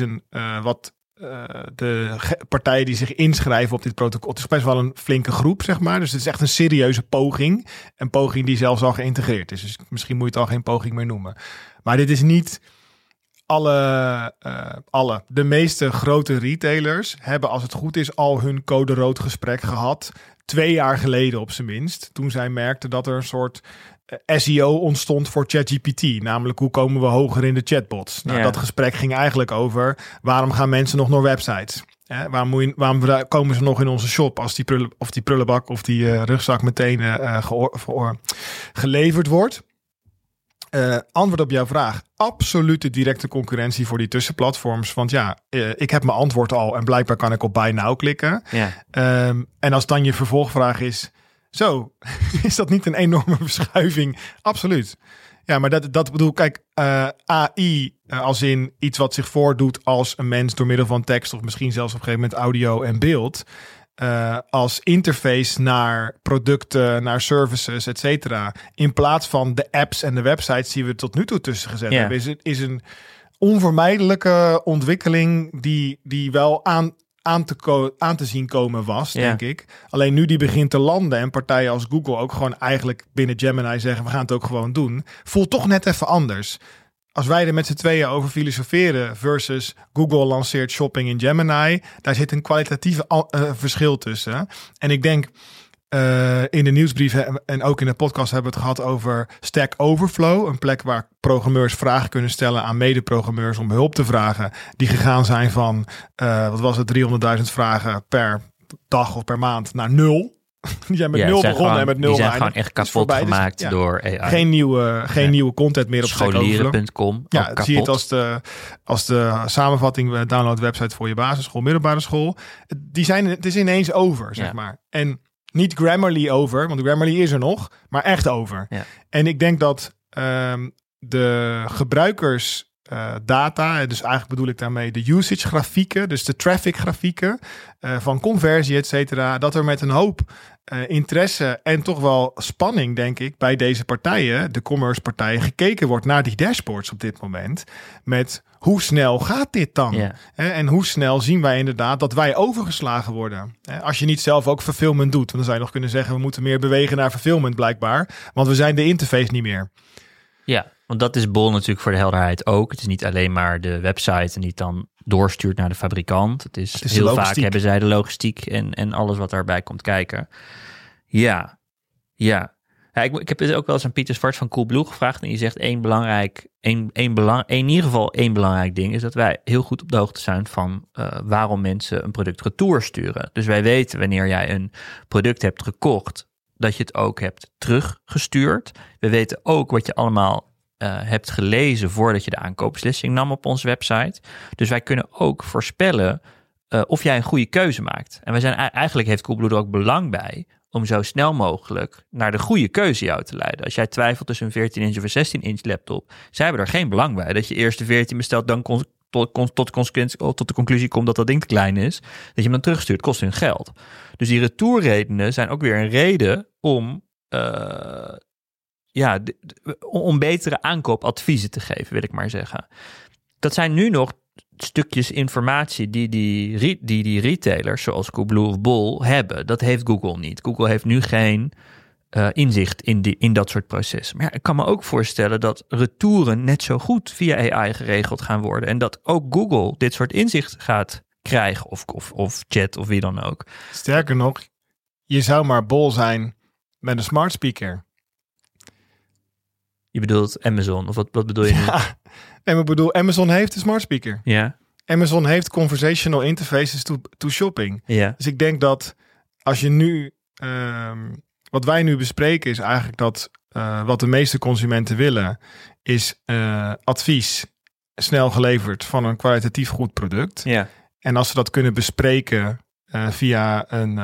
de partijen die zich inschrijven op dit protocol. Het is best wel een flinke groep, zeg maar. Dus het is echt een serieuze poging. Een poging die zelfs al geïntegreerd is. Dus misschien moet je het al geen poging meer noemen. Maar dit is niet alle. De meeste grote retailers hebben, als het goed is, al hun code rood gesprek gehad. 2 jaar geleden op zijn minst. Toen zij merkten dat er een soort SEO ontstond voor ChatGPT. Namelijk, hoe komen we hoger in de chatbots? Dat gesprek ging eigenlijk over, waarom gaan mensen nog naar websites? Waarom komen ze nog in onze shop als die prullenbak of die rugzak meteen geleverd wordt? Antwoord op jouw vraag. Absolute directe concurrentie voor die tussenplatforms. Want ik heb mijn antwoord al en blijkbaar kan ik op Buy Now klikken. Ja. En als dan je vervolgvraag is, zo, is dat niet een enorme verschuiving? Absoluut. Ja, maar dat bedoel, kijk, AI als in iets wat zich voordoet als een mens door middel van tekst of misschien zelfs op een gegeven moment audio en beeld. Als interface naar producten, naar services, et cetera. In plaats van de apps en de websites die we tot nu toe tussen gezet hebben. Is een onvermijdelijke ontwikkeling die wel aan te zien komen was, denk ik. Alleen nu die begint te landen en partijen als Google ook gewoon eigenlijk binnen Gemini zeggen, we gaan het ook gewoon doen. Voelt toch net even anders. Als wij er met z'n tweeën over filosoferen versus Google lanceert shopping in Gemini, daar zit een kwalitatieve verschil tussen. En ik denk, in de nieuwsbrief en ook in de podcast hebben we het gehad over Stack Overflow. Een plek waar programmeurs vragen kunnen stellen aan medeprogrammeurs om hulp te vragen. Die gegaan zijn van, 300.000 vragen per dag of per maand naar 0. Die zijn met 0 begonnen en met 0 die zijn gewoon echt kapot gemaakt door AI. Geen nieuwe content meer op Scholieren.com. Ja, zie je het als de samenvatting, download website voor je basisschool, middelbare school. Het is ineens over, zeg maar. En niet Grammarly over, want Grammarly is er nog, maar echt over. Ja. En ik denk dat de gebruikers data, dus eigenlijk bedoel ik daarmee de usage grafieken, dus de traffic grafieken van conversie, et cetera, dat er met een hoop interesse en toch wel spanning, denk ik, bij deze partijen, de commerce partijen, gekeken wordt naar die dashboards op dit moment, met hoe snel gaat dit dan? Yeah. En hoe snel zien wij inderdaad dat wij overgeslagen worden? Als je niet zelf ook fulfillment doet, want dan zou je nog kunnen zeggen, we moeten meer bewegen naar fulfillment blijkbaar, want we zijn de interface niet meer. Ja, want dat is Bol natuurlijk voor de helderheid ook. Het is niet alleen maar de website en die het dan doorstuurt naar de fabrikant. Het is heel vaak hebben zij de logistiek en alles wat daarbij komt kijken. Ja, ik heb dus ook wel eens aan Pieter Zwart van Coolblue gevraagd. En die zegt in ieder geval één belangrijk ding is dat wij heel goed op de hoogte zijn van waarom mensen een product retour sturen. Dus wij weten wanneer jij een product hebt gekocht, dat je het ook hebt teruggestuurd. We weten ook wat je allemaal hebt gelezen voordat je de aankoopbeslissing nam op onze website. Dus wij kunnen ook voorspellen of jij een goede keuze maakt. En eigenlijk heeft Coolblue er ook belang bij om zo snel mogelijk naar de goede keuze jou te leiden. Als jij twijfelt tussen een 14-inch of een 16-inch laptop, zij hebben er geen belang bij dat je eerst de 14 bestelt, dan tot de conclusie komt dat dat ding te klein is, dat je hem dan terugstuurt, kost hun geld. Dus die retourredenen zijn ook weer een reden om om betere aankoopadviezen te geven, wil ik maar zeggen. Dat zijn nu nog stukjes informatie die retailers zoals Coolblue of Bol hebben. Dat heeft Google niet. Google heeft nu geen inzicht in dat soort processen. Maar ja, ik kan me ook voorstellen dat retouren net zo goed via AI geregeld gaan worden. En dat ook Google dit soort inzicht gaat krijgen. Of chat of wie dan ook. Sterker nog, je zou maar Bol zijn met een smart speaker. Je bedoelt Amazon, of wat bedoel je nu? Ja, nee, maar ik bedoel, Amazon heeft een smart speaker. Ja. Amazon heeft conversational interfaces to shopping. Ja. Dus ik denk dat als je nu... wat wij nu bespreken is eigenlijk dat wat de meeste consumenten willen... is advies snel geleverd van een kwalitatief goed product. Ja. En als ze dat kunnen bespreken via een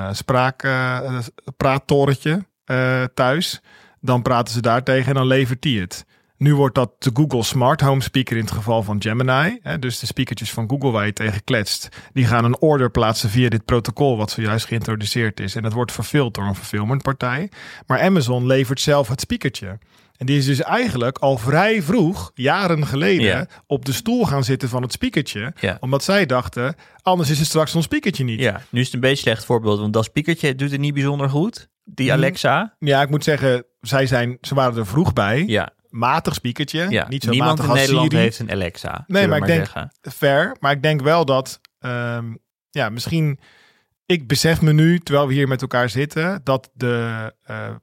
praattorentje thuis... dan praten ze daar tegen en dan levert die het. Nu wordt dat de Google Smart Home Speaker in het geval van Gemini. Dus de speakertjes van Google waar je tegen kletst. Die gaan een order plaatsen via dit protocol wat zojuist geïntroduceerd is. En dat wordt vervuld door een fulfillmentpartij. Maar Amazon levert zelf het speakertje. En die is dus eigenlijk al vrij vroeg, jaren geleden, op de stoel gaan zitten van het speakertje. Ja. Omdat zij dachten, anders is het straks ons speakertje niet. Ja, nu is het een beetje een slecht voorbeeld, want dat speakertje doet het niet bijzonder goed. Die Alexa. Ja, ik moet zeggen, ze waren er vroeg bij. Ja. Matig speakertje. Ja. Niet zo Niemand matig in als Nederland Siri. heeft een Alexa. Nee, maar ik denk zeggen. fair. Maar ik denk wel dat, misschien, ik besef me nu, terwijl we hier met elkaar zitten, dat de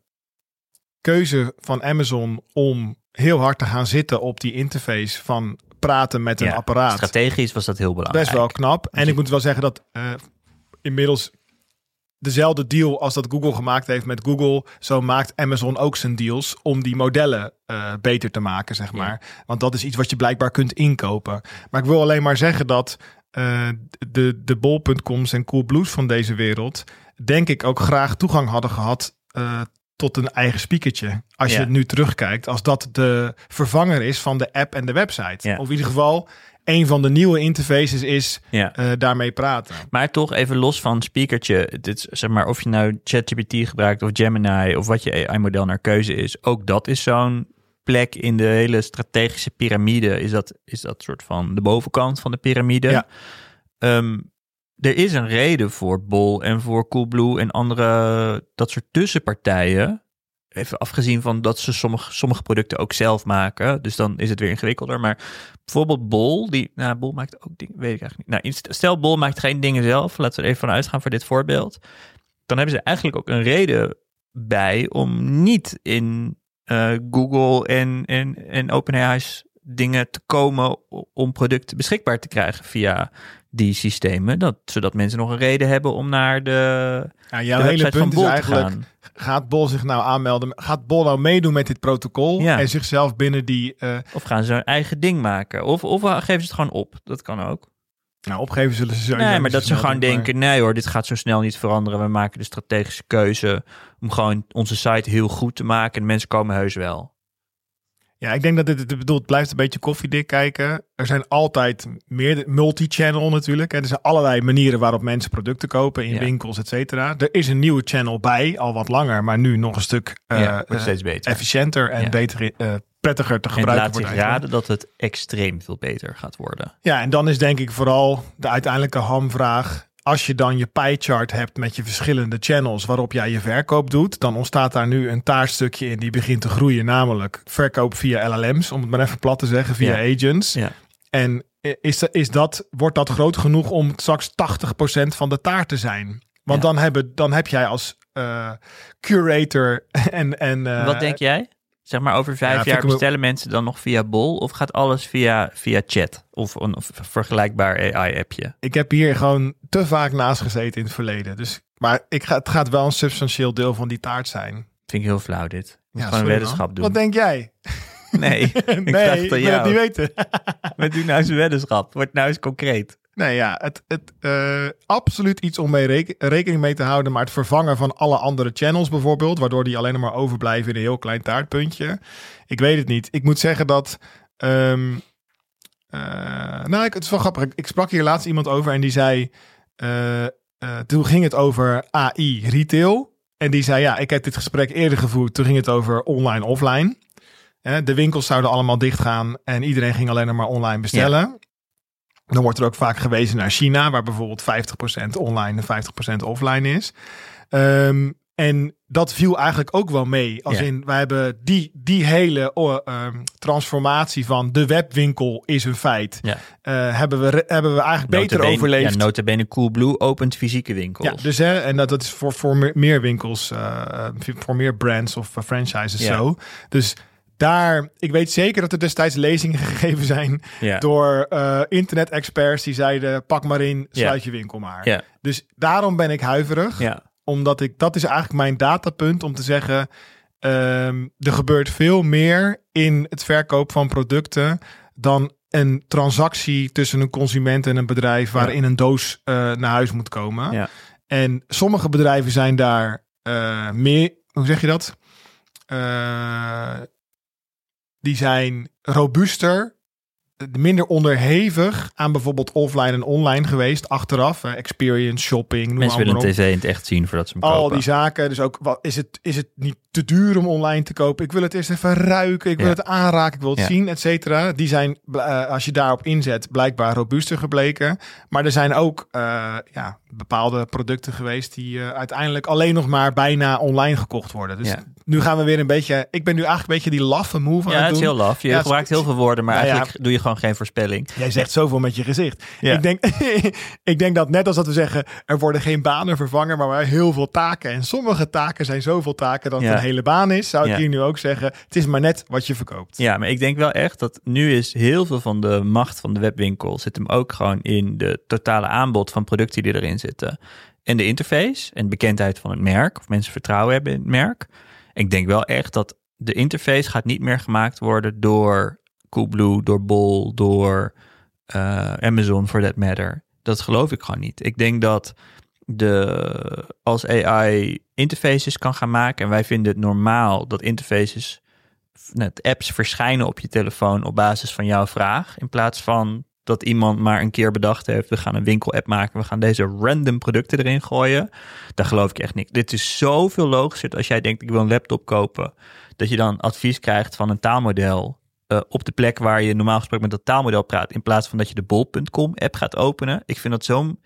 keuze van Amazon om heel hard te gaan zitten op die interface van praten met een apparaat. Strategisch was dat heel belangrijk. Best wel knap. En ik moet wel zeggen dat inmiddels dezelfde deal als dat Google gemaakt heeft met Google, zo maakt Amazon ook zijn deals om die modellen beter te maken, zeg maar. Ja. Want dat is iets wat je blijkbaar kunt inkopen. Maar ik wil alleen maar zeggen dat de bol.coms en Coolblues van deze wereld, denk ik ook graag toegang hadden gehad tot een eigen speakertje. Als je het nu terugkijkt, als dat de vervanger is van de app en de website. Ja. Of in ieder geval een van de nieuwe interfaces is daarmee praten. Maar toch even los van speakertje. Dit, zeg maar, of je nou ChatGPT gebruikt of Gemini of wat je AI-model naar keuze is. Ook dat is zo'n plek in de hele strategische piramide. Is dat soort van de bovenkant van de piramide. Ja. Er is een reden voor Bol en voor Coolblue en andere dat soort tussenpartijen. Even afgezien van dat ze sommige producten ook zelf maken. Dus dan is het weer ingewikkelder. Maar bijvoorbeeld Bol. Bol maakt ook dingen. Weet ik eigenlijk niet. Stel Bol maakt geen dingen zelf. Laten we er even van uitgaan voor dit voorbeeld. Dan hebben ze eigenlijk ook een reden bij om niet in Google en OpenAI's dingen te komen om producten beschikbaar te krijgen via die systemen, zodat mensen nog een reden hebben om naar de jouw hele punt is eigenlijk, gaat Bol zich nou aanmelden? Gaat Bol nou meedoen met dit protocol en zichzelf binnen die... Of gaan ze hun eigen ding maken? Of geven ze het gewoon op? Dat kan ook. Nou, opgeven zullen ze... Nee, maar dat ze gewoon denken, nee hoor, dit gaat zo snel niet veranderen. We maken de strategische keuze om gewoon onze site heel goed te maken en mensen komen heus wel. Ja, ik denk dat het blijft een beetje koffiedik kijken. Er zijn altijd meer multi-channel natuurlijk. Er zijn allerlei manieren waarop mensen producten kopen in winkels, et cetera. Er is een nieuwe channel bij, al wat langer, maar nu nog een stuk steeds beter. Efficiënter en beter, prettiger te gebruiken. En laat zich raden dat het extreem veel beter gaat worden. Ja, en dan is denk ik vooral de uiteindelijke hamvraag. Als je dan je pie chart hebt met je verschillende channels waarop jij je verkoop doet, dan ontstaat daar nu een taartstukje in die begint te groeien, namelijk verkoop via LLM's, om het maar even plat te zeggen, via agents. Ja. En wordt dat groot genoeg om straks 80% van de taart te zijn? Want dan heb jij als curator en wat denk jij? Zeg maar over 5 jaar bestellen mensen dan nog via Bol of gaat alles via chat of een vergelijkbaar AI-appje? Ik heb hier gewoon te vaak naast gezeten in het verleden. Maar het gaat wel een substantieel deel van die taart zijn. Vind ik heel flauw dit. Gewoon een weddenschap doen. Wat denk jij? Nee, ik wil het niet weten. We doen nou eens een weddenschap. Wordt nou eens concreet. Nee, ja, het absoluut iets om mee rekening mee te houden. Maar het vervangen van alle andere channels bijvoorbeeld, waardoor die alleen maar overblijven in een heel klein taartpuntje. Ik weet het niet. Ik moet zeggen dat Het is wel grappig. Ik sprak hier laatst iemand over en die zei... toen ging het over AI retail. En die zei, ik heb dit gesprek eerder gevoerd. Toen ging het over online, offline. De winkels zouden allemaal dichtgaan en iedereen ging alleen maar online bestellen. Ja. Dan wordt er ook vaak gewezen naar China, waar bijvoorbeeld 50% online en 50% offline is. En dat viel eigenlijk ook wel mee. Als in, wij hebben die hele transformatie van de webwinkel is een feit. Ja. Hebben we eigenlijk beter overleefd. Ja, nota bene Coolblue opent fysieke winkels. Ja, dus en dat is voor meer winkels, voor meer brands of franchises zo. Dus ik weet zeker dat er destijds lezingen gegeven zijn door internet-experts die zeiden, pak maar in, sluit je winkel maar. Ja. Dus daarom ben ik huiverig. Ja. Omdat dat is eigenlijk mijn datapunt om te zeggen, er gebeurt veel meer in het verkoop van producten dan een transactie tussen een consument en een bedrijf waarin een doos naar huis moet komen. Ja. En sommige bedrijven zijn daar meer, hoe zeg je dat? Die zijn robuuster, minder onderhevig aan bijvoorbeeld offline en online geweest. Achteraf, experience, shopping. Mensen willen een tv in het echt zien voordat ze hem kopen. Al die zaken. Dus ook, is het niet te duur om online te kopen? Ik wil het eerst even ruiken. Ik wil het aanraken. Ik wil het zien, et cetera. Die zijn, als je daarop inzet, blijkbaar robuuster gebleken. Maar er zijn ook bepaalde producten geweest die uiteindelijk alleen nog maar bijna online gekocht worden. Dus nu gaan we weer een beetje... Ik ben nu eigenlijk een beetje die laffe move aan het doen. Ja, het is heel laf. Je gebruikt heel veel woorden, maar eigenlijk doe je gewoon geen voorspelling. Jij zegt zoveel met je gezicht. Ja. Ik denk dat net als dat we zeggen, er worden geen banen vervangen, maar wel heel veel taken. En sommige taken zijn zoveel taken dat het een hele baan is. Zou ik hier nu ook zeggen, het is maar net wat je verkoopt. Ja, maar ik denk wel echt dat nu is heel veel van de macht van de webwinkel zit hem ook gewoon in de totale aanbod van producten die erin zitten. En de interface en de bekendheid van het merk, of mensen vertrouwen hebben in het merk. Ik denk wel echt dat de interface gaat niet meer gemaakt worden door Coolblue, door Bol, door Amazon for that matter. Dat geloof ik gewoon niet. Ik denk dat als AI interfaces kan gaan maken, en wij vinden het normaal dat interfaces, apps verschijnen op je telefoon op basis van jouw vraag, in plaats van dat iemand maar een keer bedacht heeft, we gaan een winkel-app maken, we gaan deze random producten erin gooien. Daar geloof ik echt niet. Dit is zoveel logischer als jij denkt, ik wil een laptop kopen, dat je dan advies krijgt van een taalmodel op de plek waar je normaal gesproken met dat taalmodel praat, in plaats van dat je de bol.com app gaat openen. Ik vind dat zo'n...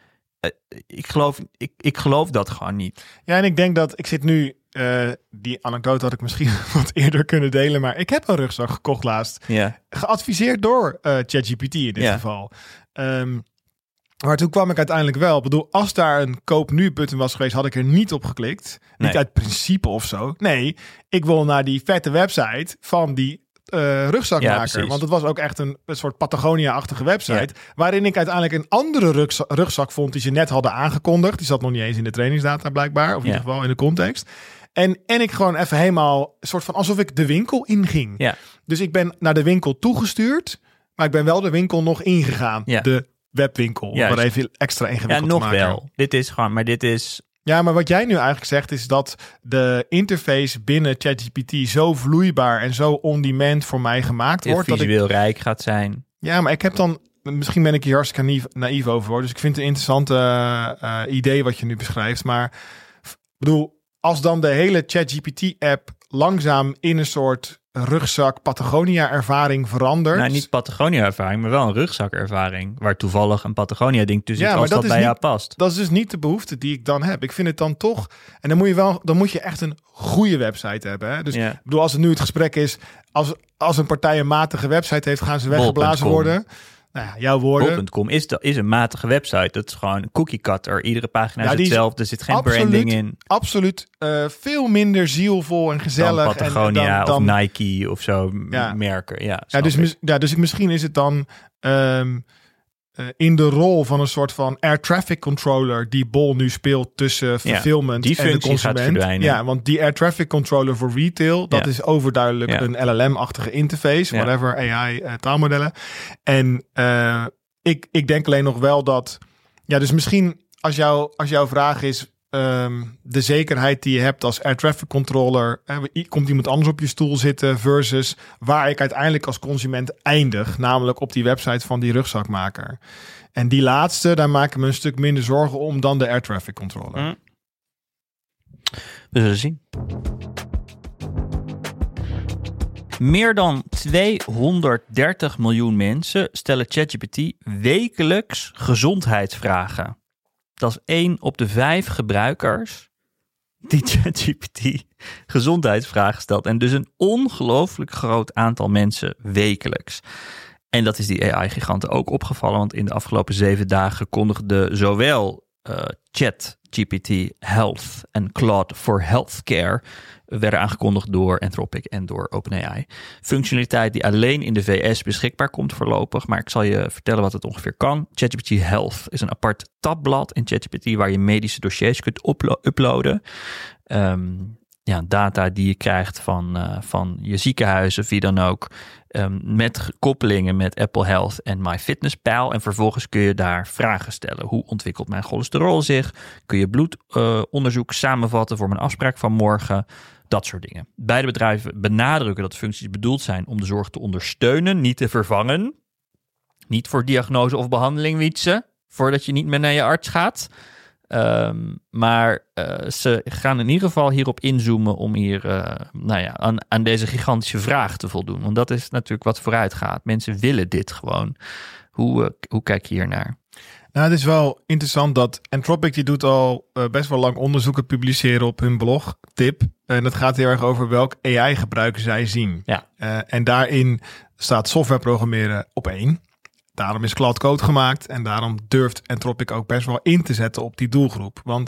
Ik geloof dat gewoon niet. Ja, en ik denk dat ik zit nu... die anekdote had ik misschien wat eerder kunnen delen, maar ik heb een rugzak gekocht laatst. Geadviseerd door ChatGPT in dit geval. Maar toen kwam ik uiteindelijk wel. Ik bedoel, als daar een koop nu button was geweest, had ik er niet op geklikt. Nee. Niet uit principe of zo. Nee, ik wil naar die vette website van die rugzakmaker. Ja, want het was ook echt een soort Patagonia-achtige website. Waarin ik uiteindelijk een andere rugzak vond die ze net hadden aangekondigd. Die zat nog niet eens in de trainingsdata blijkbaar. Of in ieder geval in de context. En ik gewoon even helemaal soort van alsof ik de winkel inging. Ja. Dus ik ben naar de winkel toegestuurd. Maar ik ben wel de winkel nog ingegaan. Ja. De webwinkel. Om er even extra ingewikkeld te maken. Ja, nog wel. Dit is gewoon, maar dit is... Ja, maar wat jij nu eigenlijk zegt is dat de interface binnen ChatGPT zo vloeibaar en zo on-demand voor mij gemaakt wordt. Visueel rijk gaat zijn. Ja, maar ik heb dan... Misschien ben ik hier hartstikke naïef over hoor. Dus ik vind het een interessante idee wat je nu beschrijft. Maar ik bedoel, als dan de hele ChatGPT-app langzaam in een soort rugzak Patagonia-ervaring verandert. Nou, niet Patagonia-ervaring, maar wel een rugzak-ervaring. Waar toevallig een Patagonia-ding tussen zit als dat bij jou past. Dat is dus niet de behoefte die ik dan heb. Ik vind het dan toch... En dan moet je echt een goede website hebben. Hè? Dus ik bedoel, als het nu het gesprek is... Als een partij een matige website heeft, gaan ze weggeblazen worden. Nou ja, jouw woorden. Bol.com is een matige website. Dat is gewoon een cookie cutter. Iedere pagina is hetzelfde. Er zit geen branding in. Absoluut. Veel minder zielvol en gezellig. Dan Patagonia dan of Nike of zo merken. Dus misschien is het dan in de rol van een soort van air traffic controller die Bol nu speelt tussen fulfillment en de consument. Ja, want die air traffic controller voor retail, dat is overduidelijk een LLM-achtige interface, whatever, AI taalmodellen. En ik denk alleen nog wel dat, dus misschien als jouw vraag is, de zekerheid die je hebt als air traffic controller. Komt iemand anders op je stoel zitten versus waar ik uiteindelijk als consument eindig. Namelijk op die website van die rugzakmaker. En die laatste, daar maken we een stuk minder zorgen om dan de air traffic controller. We zullen zien. Meer dan 230 miljoen mensen stellen ChatGPT wekelijks gezondheidsvragen. Dat is 1 op de 5 gebruikers die ChatGPT gezondheidsvragen stelt. En dus een ongelooflijk groot aantal mensen wekelijks. En dat is die AI-giganten ook opgevallen, want in de afgelopen 7 dagen kondigde zowel ChatGPT Health en Claude for Healthcare werden aangekondigd door Anthropic en door OpenAI. Functionaliteit die alleen in de VS beschikbaar komt voorlopig, maar ik zal je vertellen wat het ongeveer kan. ChatGPT Health is een apart tabblad in ChatGPT waar je medische dossiers kunt uploaden. Data die je krijgt van je ziekenhuizen, of wie dan ook, met koppelingen met Apple Health en MyFitnessPal. En vervolgens kun je daar vragen stellen. Hoe ontwikkelt mijn cholesterol zich? Kun je bloedonderzoek samenvatten voor mijn afspraak van morgen? Dat soort dingen. Beide bedrijven benadrukken dat de functies bedoeld zijn om de zorg te ondersteunen, niet te vervangen. Niet voor diagnose of behandeling wietsen, voordat je niet meer naar je arts gaat. Maar ze gaan in ieder geval hierop inzoomen om hier aan deze gigantische vraag te voldoen. Want dat is natuurlijk wat vooruit gaat. Mensen willen dit gewoon. Hoe kijk je hier naar? Nou, het is wel interessant dat Anthropic die doet al best wel lang onderzoeken publiceren op hun blog, Tip. En dat gaat heel erg over welk AI-gebruik zij zien. Ja. En daarin staat software programmeren op 1. Daarom is Claude Code gemaakt en daarom durft Anthropic ook best wel in te zetten op die doelgroep. Want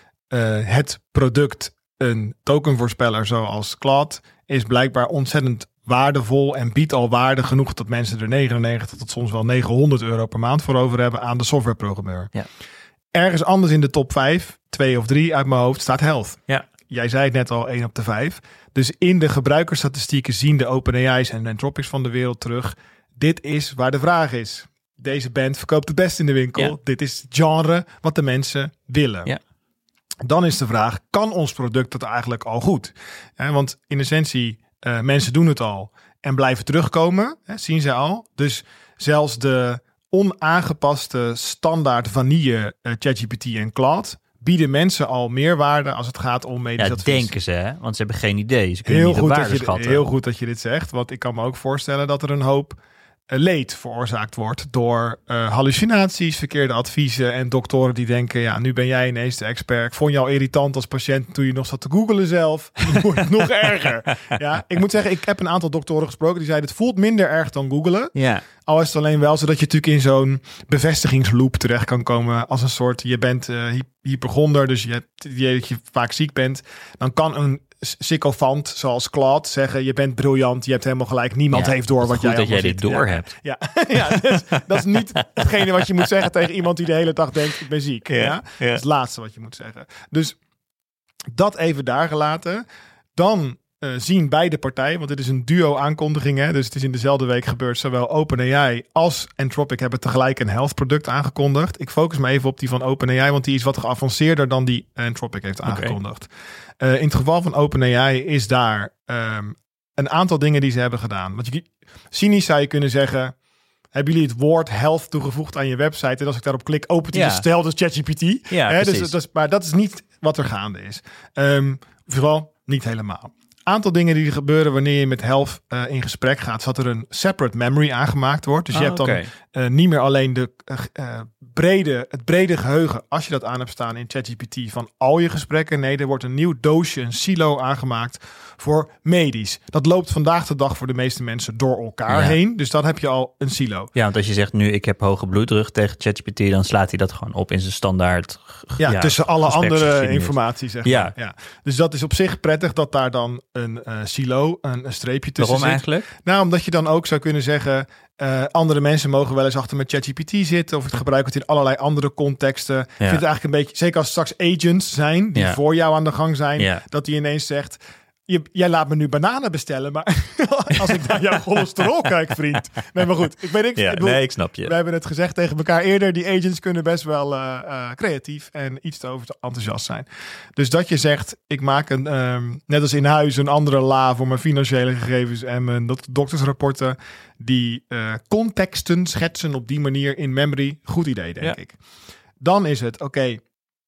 het product, een tokenvoorspeller zoals Claude, is blijkbaar ontzettend waardevol en biedt al waarde genoeg dat mensen er 99 tot soms wel €900 per maand voor over hebben aan de softwareprogrammeur. Ja. Ergens anders in de top 5, 2 of 3 uit mijn hoofd, staat Health. Ja. Jij zei het net al, 1 op de 5. Dus in de gebruikersstatistieken zien de OpenAI's en de Anthropics van de wereld terug. Dit is waar de vraag is. Deze band verkoopt het best in de winkel. Ja. Dit is het genre wat de mensen willen. Ja. Dan is de vraag, kan ons product dat eigenlijk al goed? Want in essentie, mensen doen het al en blijven terugkomen. Zien ze al. Dus zelfs de onaangepaste standaard vanille ChatGPT en Claude bieden mensen al meerwaarde als het gaat om medisch advies. Denken ze, hè? Want ze hebben geen idee. Ze kunnen niet de waarde schatten. Heel goed dat je dit zegt, want ik kan me ook voorstellen dat er een hoop leed veroorzaakt wordt door hallucinaties, verkeerde adviezen en doktoren die denken, ja, nu ben jij ineens de expert. Ik vond jou irritant als patiënt toen je nog zat te googlen zelf. Nu wordt het nog erger. Ja, ik moet zeggen, ik heb een aantal doktoren gesproken die zeiden, het voelt minder erg dan googlen. Ja. Al is het alleen wel zodat je natuurlijk in zo'n bevestigingsloop terecht kan komen als een soort, je bent hypochonder, dus je hebt het idee dat je vaak ziek bent. Dan kan een sycophant zoals Claude zeggen, je bent briljant, je hebt helemaal gelijk, niemand heeft door wat jij allemaal dat jij dit door hebt. Ja, dat is niet hetgene wat je moet zeggen tegen iemand die de hele dag denkt, ik ben ziek. Ja. Dat is het laatste wat je moet zeggen. Dus dat even daar gelaten. Dan zien beide partijen, want dit is een duo aankondiging, hè? Dus het is in dezelfde week gebeurd. Zowel OpenAI als Anthropic hebben tegelijk een health product aangekondigd. Ik focus me even op die van OpenAI, want die is wat geavanceerder dan die Anthropic heeft aangekondigd. In het geval van OpenAI is daar een aantal dingen die ze hebben gedaan. Want cynisch zou je kunnen zeggen, hebben jullie het woord health toegevoegd aan je website? En als ik daarop klik, opent hij dezelfde ChatGPT. Ja, maar dat is niet wat er gaande is. Vooral niet helemaal. Aantal dingen die er gebeuren wanneer je met Health in gesprek gaat, zodat er een separate memory aangemaakt wordt. Dus je hebt dan niet meer alleen het brede geheugen, als je dat aan hebt staan in ChatGPT, van al je gesprekken. Nee, er wordt een nieuw doosje, een silo aangemaakt voor medisch. Dat loopt vandaag de dag voor de meeste mensen door elkaar heen. Dus dan heb je al een silo. Ja, want als je zegt nu ik heb hoge bloeddruk tegen ChatGPT, dan slaat hij dat gewoon op in zijn standaard. Tussen alle andere informatie, zeg maar. Ja. Dus dat is op zich prettig dat daar dan een silo, een streepje tussen Waarom zit. eigenlijk? Nou, omdat je dan ook zou kunnen zeggen, andere mensen mogen wel eens achter met ChatGPT zitten of het gebruiken het in allerlei andere contexten. Ik vind het eigenlijk een beetje, zeker als straks agents zijn die voor jou aan de gang zijn, dat die ineens zegt, jij laat me nu bananen bestellen, maar als ik naar jouw cholesterol kijk, vriend. Nee, maar goed. Ik snap je. We hebben het gezegd tegen elkaar eerder. Die agents kunnen best wel creatief en iets te enthousiast zijn. Dus dat je zegt, ik maak net als in huis een andere la voor mijn financiële gegevens en mijn doktersrapporten. Die contexten schetsen op die manier in memory. Goed idee, denk ik. Dan is het, oké,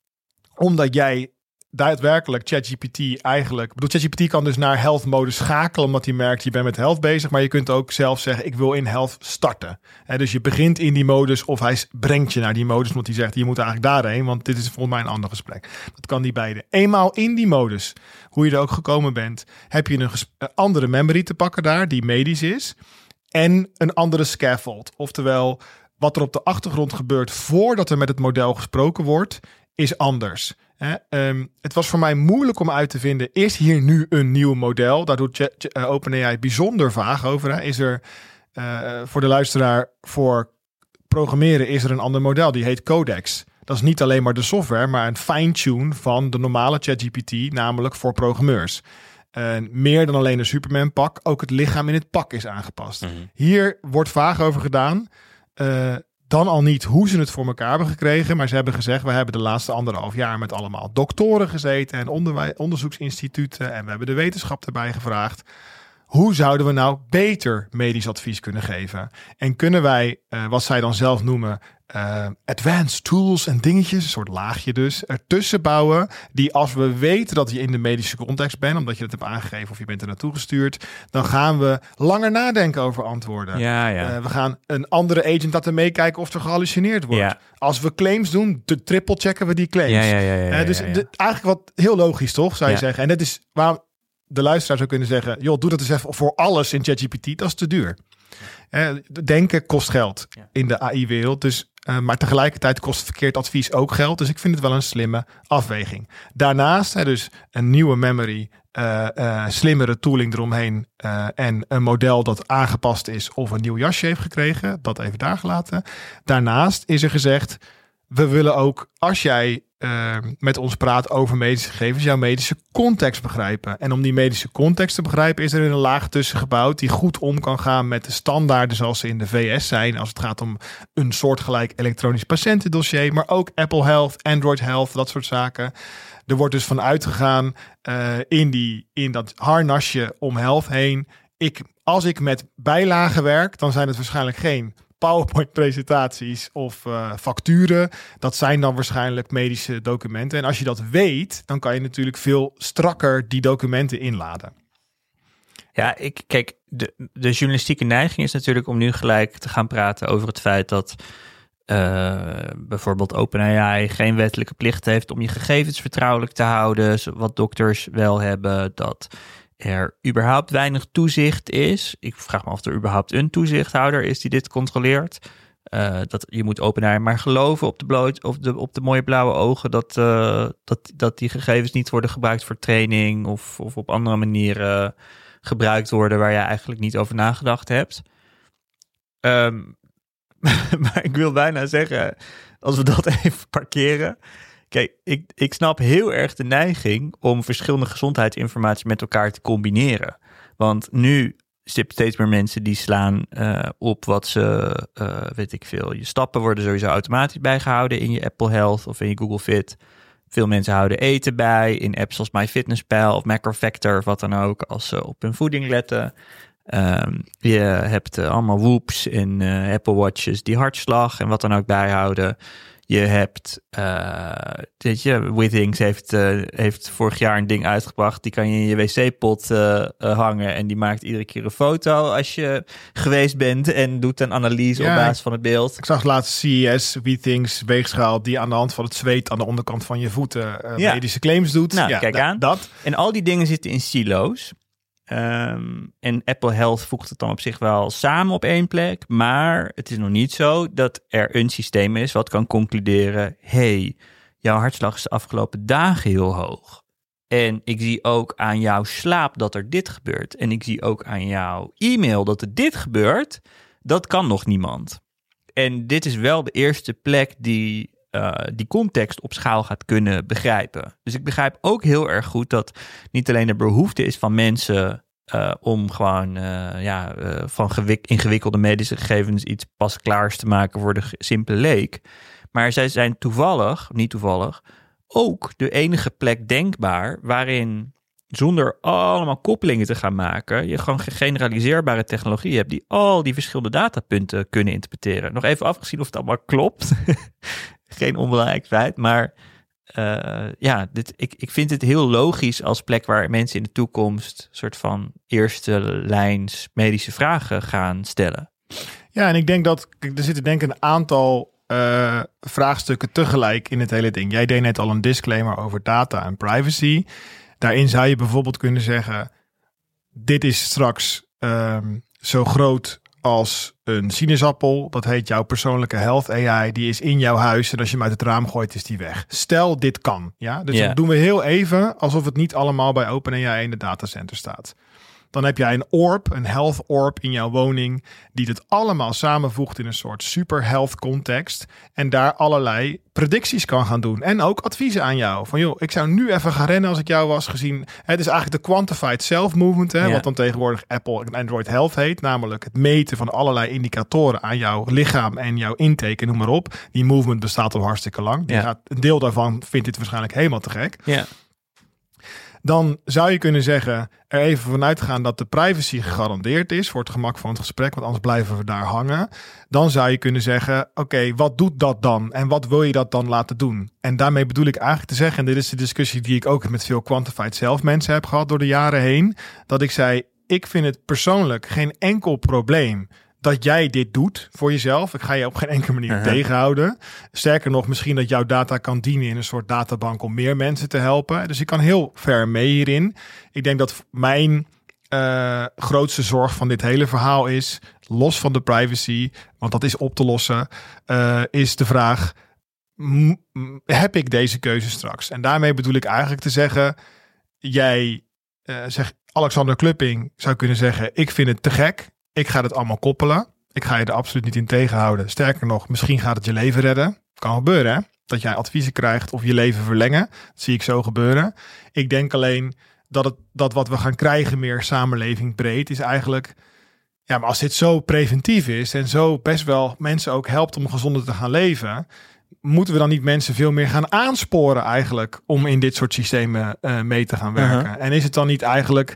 omdat jij daadwerkelijk ChatGPT eigenlijk... ChatGPT kan dus naar health mode schakelen, omdat hij merkt, je bent met health bezig. Maar je kunt ook zelf zeggen, ik wil in health starten. Dus je begint in die modus of hij brengt je naar die modus, omdat hij zegt, je moet eigenlijk daarheen, want dit is volgens mij een ander gesprek. Dat kan die beide. Eenmaal in die modus, hoe je er ook gekomen bent, heb je een andere memory te pakken daar, die medisch is. En een andere scaffold. Oftewel, wat er op de achtergrond gebeurt voordat er met het model gesproken wordt, is anders. Het was voor mij moeilijk om uit te vinden, is hier nu een nieuw model? Daar doet OpenAI bijzonder vaag over. Is er voor de luisteraar, voor programmeren is er een ander model. Die heet Codex. Dat is niet alleen maar de software, maar een fine-tune van de normale ChatGPT, namelijk voor programmeurs. Meer dan alleen een Superman pak, ook het lichaam in het pak is aangepast. Mm-hmm. Hier wordt vaag over gedaan. Dan al niet hoe ze het voor elkaar hebben gekregen. Maar ze hebben gezegd, we hebben de laatste 1,5 jaar met allemaal doktoren gezeten en onderzoeksinstituten. En we hebben de wetenschap erbij gevraagd. Hoe zouden we nou beter medisch advies kunnen geven? En kunnen wij, wat zij dan zelf noemen, advanced tools en dingetjes, een soort laagje dus, ertussen bouwen, die als we weten dat je in de medische context bent, omdat je het hebt aangegeven of je bent er naartoe gestuurd, dan gaan we langer nadenken over antwoorden. Ja. We gaan een andere agent laten meekijken of er gehallucineerd wordt. Ja. Als we claims doen, triple checken we die claims. Dus eigenlijk wat heel logisch, toch, zou je zeggen. En dat is waar de luisteraar zou kunnen zeggen, joh, doe dat eens even voor alles in ChatGPT, dat is te duur. Denken kost geld in de AI-wereld, dus maar tegelijkertijd kost verkeerd advies ook geld. Dus ik vind het wel een slimme afweging. Daarnaast dus een nieuwe memory, slimmere tooling eromheen en een model dat aangepast is of een nieuw jasje heeft gekregen. Dat even daar gelaten. Daarnaast is er gezegd, we willen ook, als jij met ons praat over medische gegevens, jouw medische context begrijpen. En om die medische context te begrijpen is er een laag tussen gebouwd die goed om kan gaan met de standaarden zoals ze in de VS zijn. Als het gaat om een soortgelijk elektronisch patiëntendossier, maar ook Apple Health, Android Health, dat soort zaken. Er wordt dus van uitgegaan in dat harnasje om health heen. Als ik met bijlagen werk, dan zijn het waarschijnlijk geen PowerPoint-presentaties of facturen. Dat zijn dan waarschijnlijk medische documenten. En als je dat weet, dan kan je natuurlijk veel strakker die documenten inladen. Ja, kijk, de journalistieke neiging is natuurlijk om nu gelijk te gaan praten over het feit dat bijvoorbeeld OpenAI geen wettelijke plicht heeft om je gegevens vertrouwelijk te houden, wat dokters wel hebben, dat er überhaupt weinig toezicht is. Ik vraag me af of er überhaupt een toezichthouder is die dit controleert. Dat je moet OpenAI maar geloven op de mooie blauwe ogen dat die gegevens niet worden gebruikt voor training of op andere manieren gebruikt worden waar je eigenlijk niet over nagedacht hebt. Maar ik wil bijna zeggen, als we dat even parkeren. Kijk, ik snap heel erg de neiging om verschillende gezondheidsinformatie met elkaar te combineren. Want nu zitten steeds meer mensen die slaan op wat ze, weet ik veel. Je stappen worden sowieso automatisch bijgehouden in je Apple Health of in je Google Fit. Veel mensen houden eten bij in apps als MyFitnessPal of Macrofactor of wat dan ook, als ze op hun voeding letten. Je hebt allemaal Whoops en Apple Watches die hartslag en wat dan ook bijhouden. Je hebt, Withings heeft vorig jaar een ding uitgebracht. Die kan je in je wc-pot hangen. En die maakt iedere keer een foto als je geweest bent. En doet een analyse op basis van het beeld. Ik zag laatst CES, Withings, weegschaal die aan de hand van het zweet aan de onderkant van je voeten medische claims doet. Nou, kijk aan. Dat. En al die dingen zitten in silo's. En Apple Health voegt het dan op zich wel samen op één plek. Maar het is nog niet zo dat er een systeem is wat kan concluderen: hey, jouw hartslag is de afgelopen dagen heel hoog. En ik zie ook aan jouw slaap dat er dit gebeurt. En ik zie ook aan jouw e-mail dat er dit gebeurt. Dat kan nog niemand. En dit is wel de eerste plek die die context op schaal gaat kunnen begrijpen. Dus ik begrijp ook heel erg goed dat niet alleen de behoefte is van mensen om gewoon van ingewikkelde medische gegevens iets pasklaars te maken voor de simpele leek. Maar zij zijn niet toevallig, ook de enige plek denkbaar waarin zonder allemaal koppelingen te gaan maken, je gewoon generaliseerbare technologie hebt die al die verschillende datapunten kunnen interpreteren. Nog even afgezien of het allemaal klopt. Geen onbelangrijk feit, maar ik vind het heel logisch als plek waar mensen in de toekomst soort van eerste lijns medische vragen gaan stellen. Ja, en ik denk dat er zitten denk ik een aantal vraagstukken tegelijk in het hele ding. Jij deed net al een disclaimer over data en privacy. Daarin zou je bijvoorbeeld kunnen zeggen, dit is straks zo groot als een sinaasappel. Dat heet jouw persoonlijke health AI. Die is in jouw huis en als je hem uit het raam gooit, is die weg. Stel, dit kan. Ja? Dus dat doen we heel even alsof het niet allemaal bij OpenAI in de datacenter staat. Dan heb jij een health orb in jouw woning, die dit allemaal samenvoegt in een soort super health context. En daar allerlei predicties kan gaan doen. En ook adviezen aan jou. Van joh, ik zou nu even gaan rennen als ik jou was gezien. Het is eigenlijk de quantified self movement. Wat dan tegenwoordig Apple en Android Health heet. Namelijk het meten van allerlei indicatoren aan jouw lichaam en jouw intake en noem maar op. Die movement bestaat al hartstikke lang. Een deel daarvan vindt dit waarschijnlijk helemaal te gek. Ja. Dan zou je kunnen zeggen, er even vanuit gaan dat de privacy gegarandeerd is voor het gemak van het gesprek, want anders blijven we daar hangen. Dan zou je kunnen zeggen, oké, wat doet dat dan? En wat wil je dat dan laten doen? En daarmee bedoel ik eigenlijk te zeggen, en dit is de discussie die ik ook met veel quantified self mensen heb gehad door de jaren heen, dat ik zei, ik vind het persoonlijk geen enkel probleem dat jij dit doet voor jezelf. Ik ga je op geen enkele manier tegenhouden. Sterker nog, misschien dat jouw data kan dienen in een soort databank om meer mensen te helpen. Dus ik kan heel ver mee hierin. Ik denk dat mijn grootste zorg van dit hele verhaal is, los van de privacy, want dat is op te lossen, is de vraag, heb ik deze keuze straks? En daarmee bedoel ik eigenlijk te zeggen, jij zegt, Alexander Klupping zou kunnen zeggen, ik vind het te gek. Ik ga het allemaal koppelen. Ik ga je er absoluut niet in tegenhouden. Sterker nog, misschien gaat het je leven redden. Kan gebeuren, hè? Dat jij adviezen krijgt of je leven verlengen. Dat zie ik zo gebeuren. Ik denk alleen dat wat we gaan krijgen meer samenleving breed is eigenlijk, ja, maar als dit zo preventief is en zo best wel mensen ook helpt om gezonder te gaan leven, moeten we dan niet mensen veel meer gaan aansporen eigenlijk om in dit soort systemen mee te gaan werken? En is het dan niet eigenlijk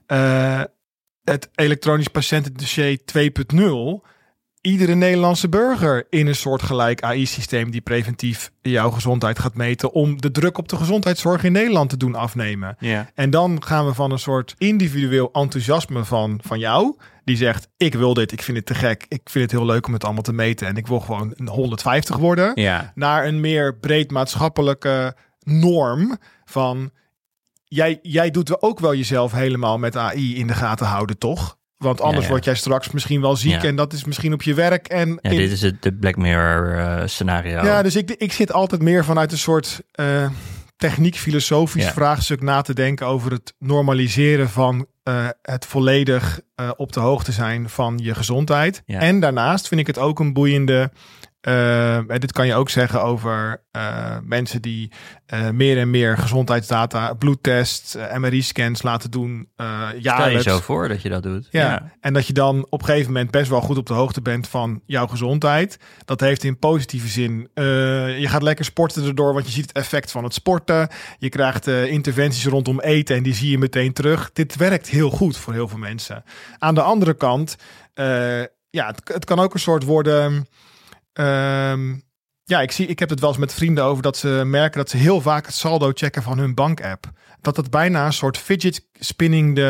het elektronisch patiëntendossier 2.0... iedere Nederlandse burger in een soortgelijk AI-systeem die preventief jouw gezondheid gaat meten om de druk op de gezondheidszorg in Nederland te doen afnemen. Yeah. En dan gaan we van een soort individueel enthousiasme van jou, die zegt, ik wil dit, ik vind het te gek, ik vind het heel leuk om het allemaal te meten en ik wil gewoon een 150 worden, naar een meer breed maatschappelijke norm van, jij doet ook wel jezelf helemaal met AI in de gaten houden, toch? Want anders word jij straks misschien wel ziek en dat is misschien op je werk. En dit is de Black Mirror scenario. Ja, dus ik zit altijd meer vanuit een soort techniek-filosofisch vraagstuk na te denken over het normaliseren van het volledig op de hoogte zijn van je gezondheid. Ja. En daarnaast vind ik het ook een boeiende, dit kan je ook zeggen over mensen die meer en meer gezondheidsdata, bloedtests, MRI-scans laten doen jaarlijks. Stel je zo voor dat je dat doet. Ja. En dat je dan op een gegeven moment best wel goed op de hoogte bent van jouw gezondheid. Dat heeft in positieve zin, je gaat lekker sporten erdoor, want je ziet het effect van het sporten. Je krijgt interventies rondom eten en die zie je meteen terug. Dit werkt heel goed voor heel veel mensen. Aan de andere kant, het kan ook een soort worden. Ik heb het wel eens met vrienden over dat ze merken dat ze heel vaak het saldo checken van hun bankapp. Dat het bijna een soort fidget spinning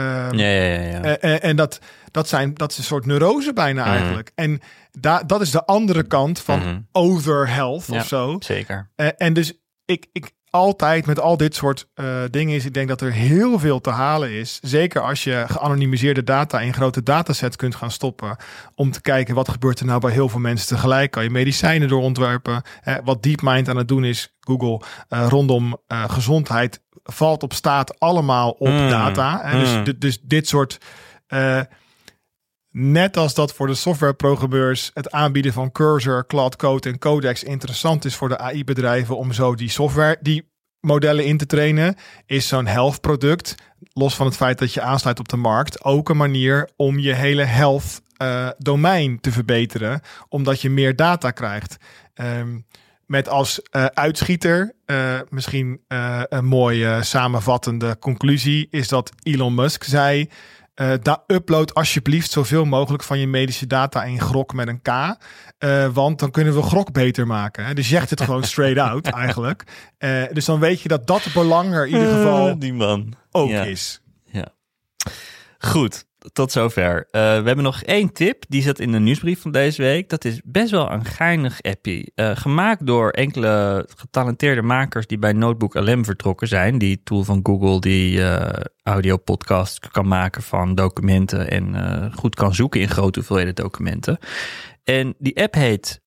en dat is een soort neurose bijna eigenlijk. En dat is de andere kant van over health of zo. Zeker. En dus ik altijd met al dit soort dingen ik denk dat er heel veel te halen is. Zeker als je geanonimiseerde data in grote datasets kunt gaan stoppen. Om te kijken wat gebeurt er nou bij heel veel mensen tegelijk. Kan je medicijnen doorontwerpen. Wat DeepMind aan het doen is, Google, rondom gezondheid valt op staat allemaal op data. Dus dit soort net als dat voor de softwareprogrammeurs het aanbieden van Cursor, Claude Code en Codex interessant is voor de AI-bedrijven om zo die modellen in te trainen, is zo'n health product, los van het feit dat je aansluit op de markt, ook een manier om je hele health domein te verbeteren, omdat je meer data krijgt. Met als uitschieter, misschien een mooie samenvattende conclusie, is dat Elon Musk zei, upload alsjeblieft zoveel mogelijk van je medische data in Grok met een K. Want dan kunnen we Grok beter maken. Hè? Dus je zegt het gewoon straight out eigenlijk. Dus dan weet je dat het belang er in ieder geval die man ook is. Ja. Goed. Tot zover. We hebben nog 1 tip. Die zat in de nieuwsbrief van deze week. Dat is best wel een geinig appie. Gemaakt door enkele getalenteerde makers die bij Notebook LM vertrokken zijn. Die tool van Google die audio-podcast kan maken van documenten en goed kan zoeken in grote hoeveelheden documenten. En die app heet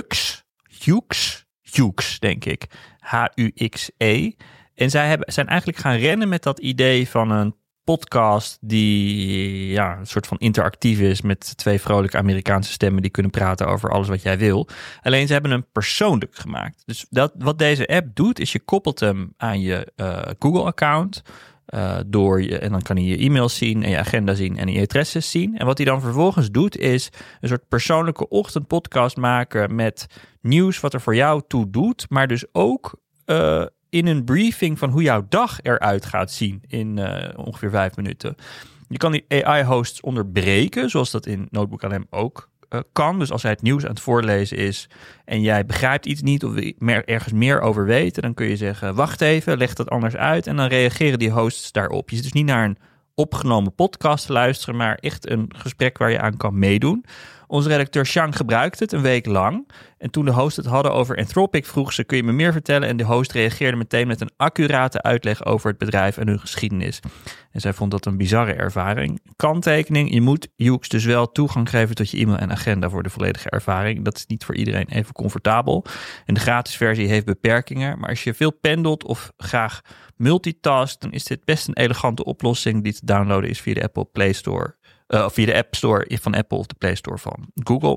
Hux, denk ik. H-U-X-E. En zij zijn eigenlijk gaan rennen met dat idee van een podcast die een soort van interactief is met 2 vrolijke Amerikaanse stemmen die kunnen praten over alles wat jij wil. Alleen ze hebben hem persoonlijk gemaakt. Dus wat deze app doet is je koppelt hem aan je Google-account en dan kan hij je e-mails zien en je agenda zien en je adressen zien. En wat hij dan vervolgens doet is een soort persoonlijke ochtendpodcast maken met nieuws wat er voor jou toe doet, maar dus ook in een briefing van hoe jouw dag eruit gaat zien in ongeveer 5 minuten. Je kan die AI-hosts onderbreken, zoals dat in Notebook LM ook kan. Dus als hij het nieuws aan het voorlezen is en jij begrijpt iets niet of ergens meer over weten, dan kun je zeggen, wacht even, leg dat anders uit. En dan reageren die hosts daarop. Je zit dus niet naar een opgenomen podcast te luisteren, maar echt een gesprek waar je aan kan meedoen. Onze redacteur Shang gebruikte het een week lang. En toen de host het hadden over Anthropic, vroeg ze, kun je me meer vertellen? En de host reageerde meteen met een accurate uitleg over het bedrijf en hun geschiedenis. En zij vond dat een bizarre ervaring. Kanttekening, je moet Hux dus wel toegang geven tot je e-mail en agenda voor de volledige ervaring. Dat is niet voor iedereen even comfortabel. En de gratis versie heeft beperkingen. Maar als je veel pendelt of graag multitask, dan is dit best een elegante oplossing die te downloaden is via de Apple Play Store. Of via de App Store van Apple of de Play Store van Google.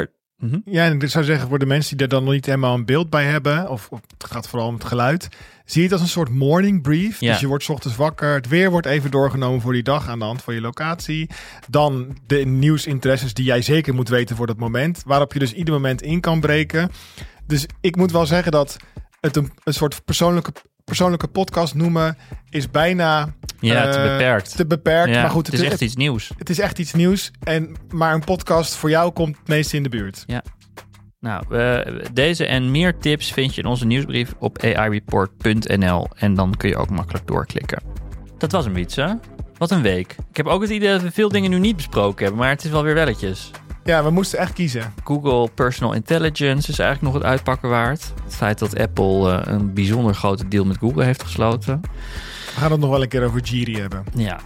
Ja, en ik zou zeggen, voor de mensen die er dan nog niet helemaal een beeld bij hebben, of het gaat vooral om het geluid, zie je het als een soort morning brief. Ja. Dus je wordt 's ochtends wakker, het weer wordt even doorgenomen voor die dag aan de hand van je locatie. Dan de nieuwsinteresses die jij zeker moet weten voor dat moment, waarop je dus ieder moment in kan breken. Dus ik moet wel zeggen dat het een soort persoonlijke podcast noemen is bijna te beperkt. Ja, maar goed, het is echt iets nieuws. Het is echt iets nieuws. Maar een podcast voor jou komt het meest in de buurt. Ja. Nou, deze en meer tips vind je in onze nieuwsbrief op aireport.nl. En dan kun je ook makkelijk doorklikken. Dat was hem, Wietse. Wat een week. Ik heb ook het idee dat we veel dingen nu niet besproken hebben, maar het is wel weer welletjes. Ja, we moesten echt kiezen. Google Personal Intelligence is eigenlijk nog het uitpakken waard. Het feit dat Apple een bijzonder grote deal met Google heeft gesloten. We gaan het nog wel een keer over Jiri hebben. Ja,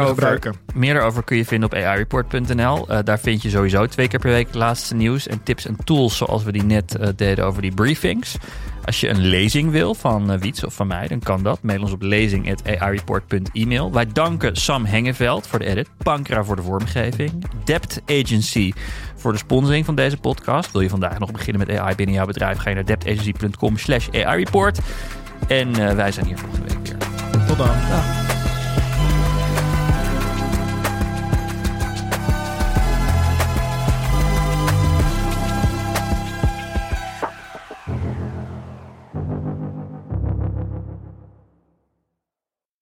meer daarover kun je vinden op aireport.nl. Daar vind je sowieso 2 keer per week het laatste nieuws en tips en tools zoals we die net deden over die briefings. Als je een lezing wil van Wiets of van mij, dan kan dat. Mail ons op lezing@aireport.email. Wij danken Sam Hengeveld voor de edit, Pankra voor de vormgeving, Dept Agency voor de sponsoring van deze podcast. Wil je vandaag nog beginnen met AI binnen jouw bedrijf? Ga je naar deptagency.com/aireport. En wij zijn hier volgende week weer. Tot dan. Dag.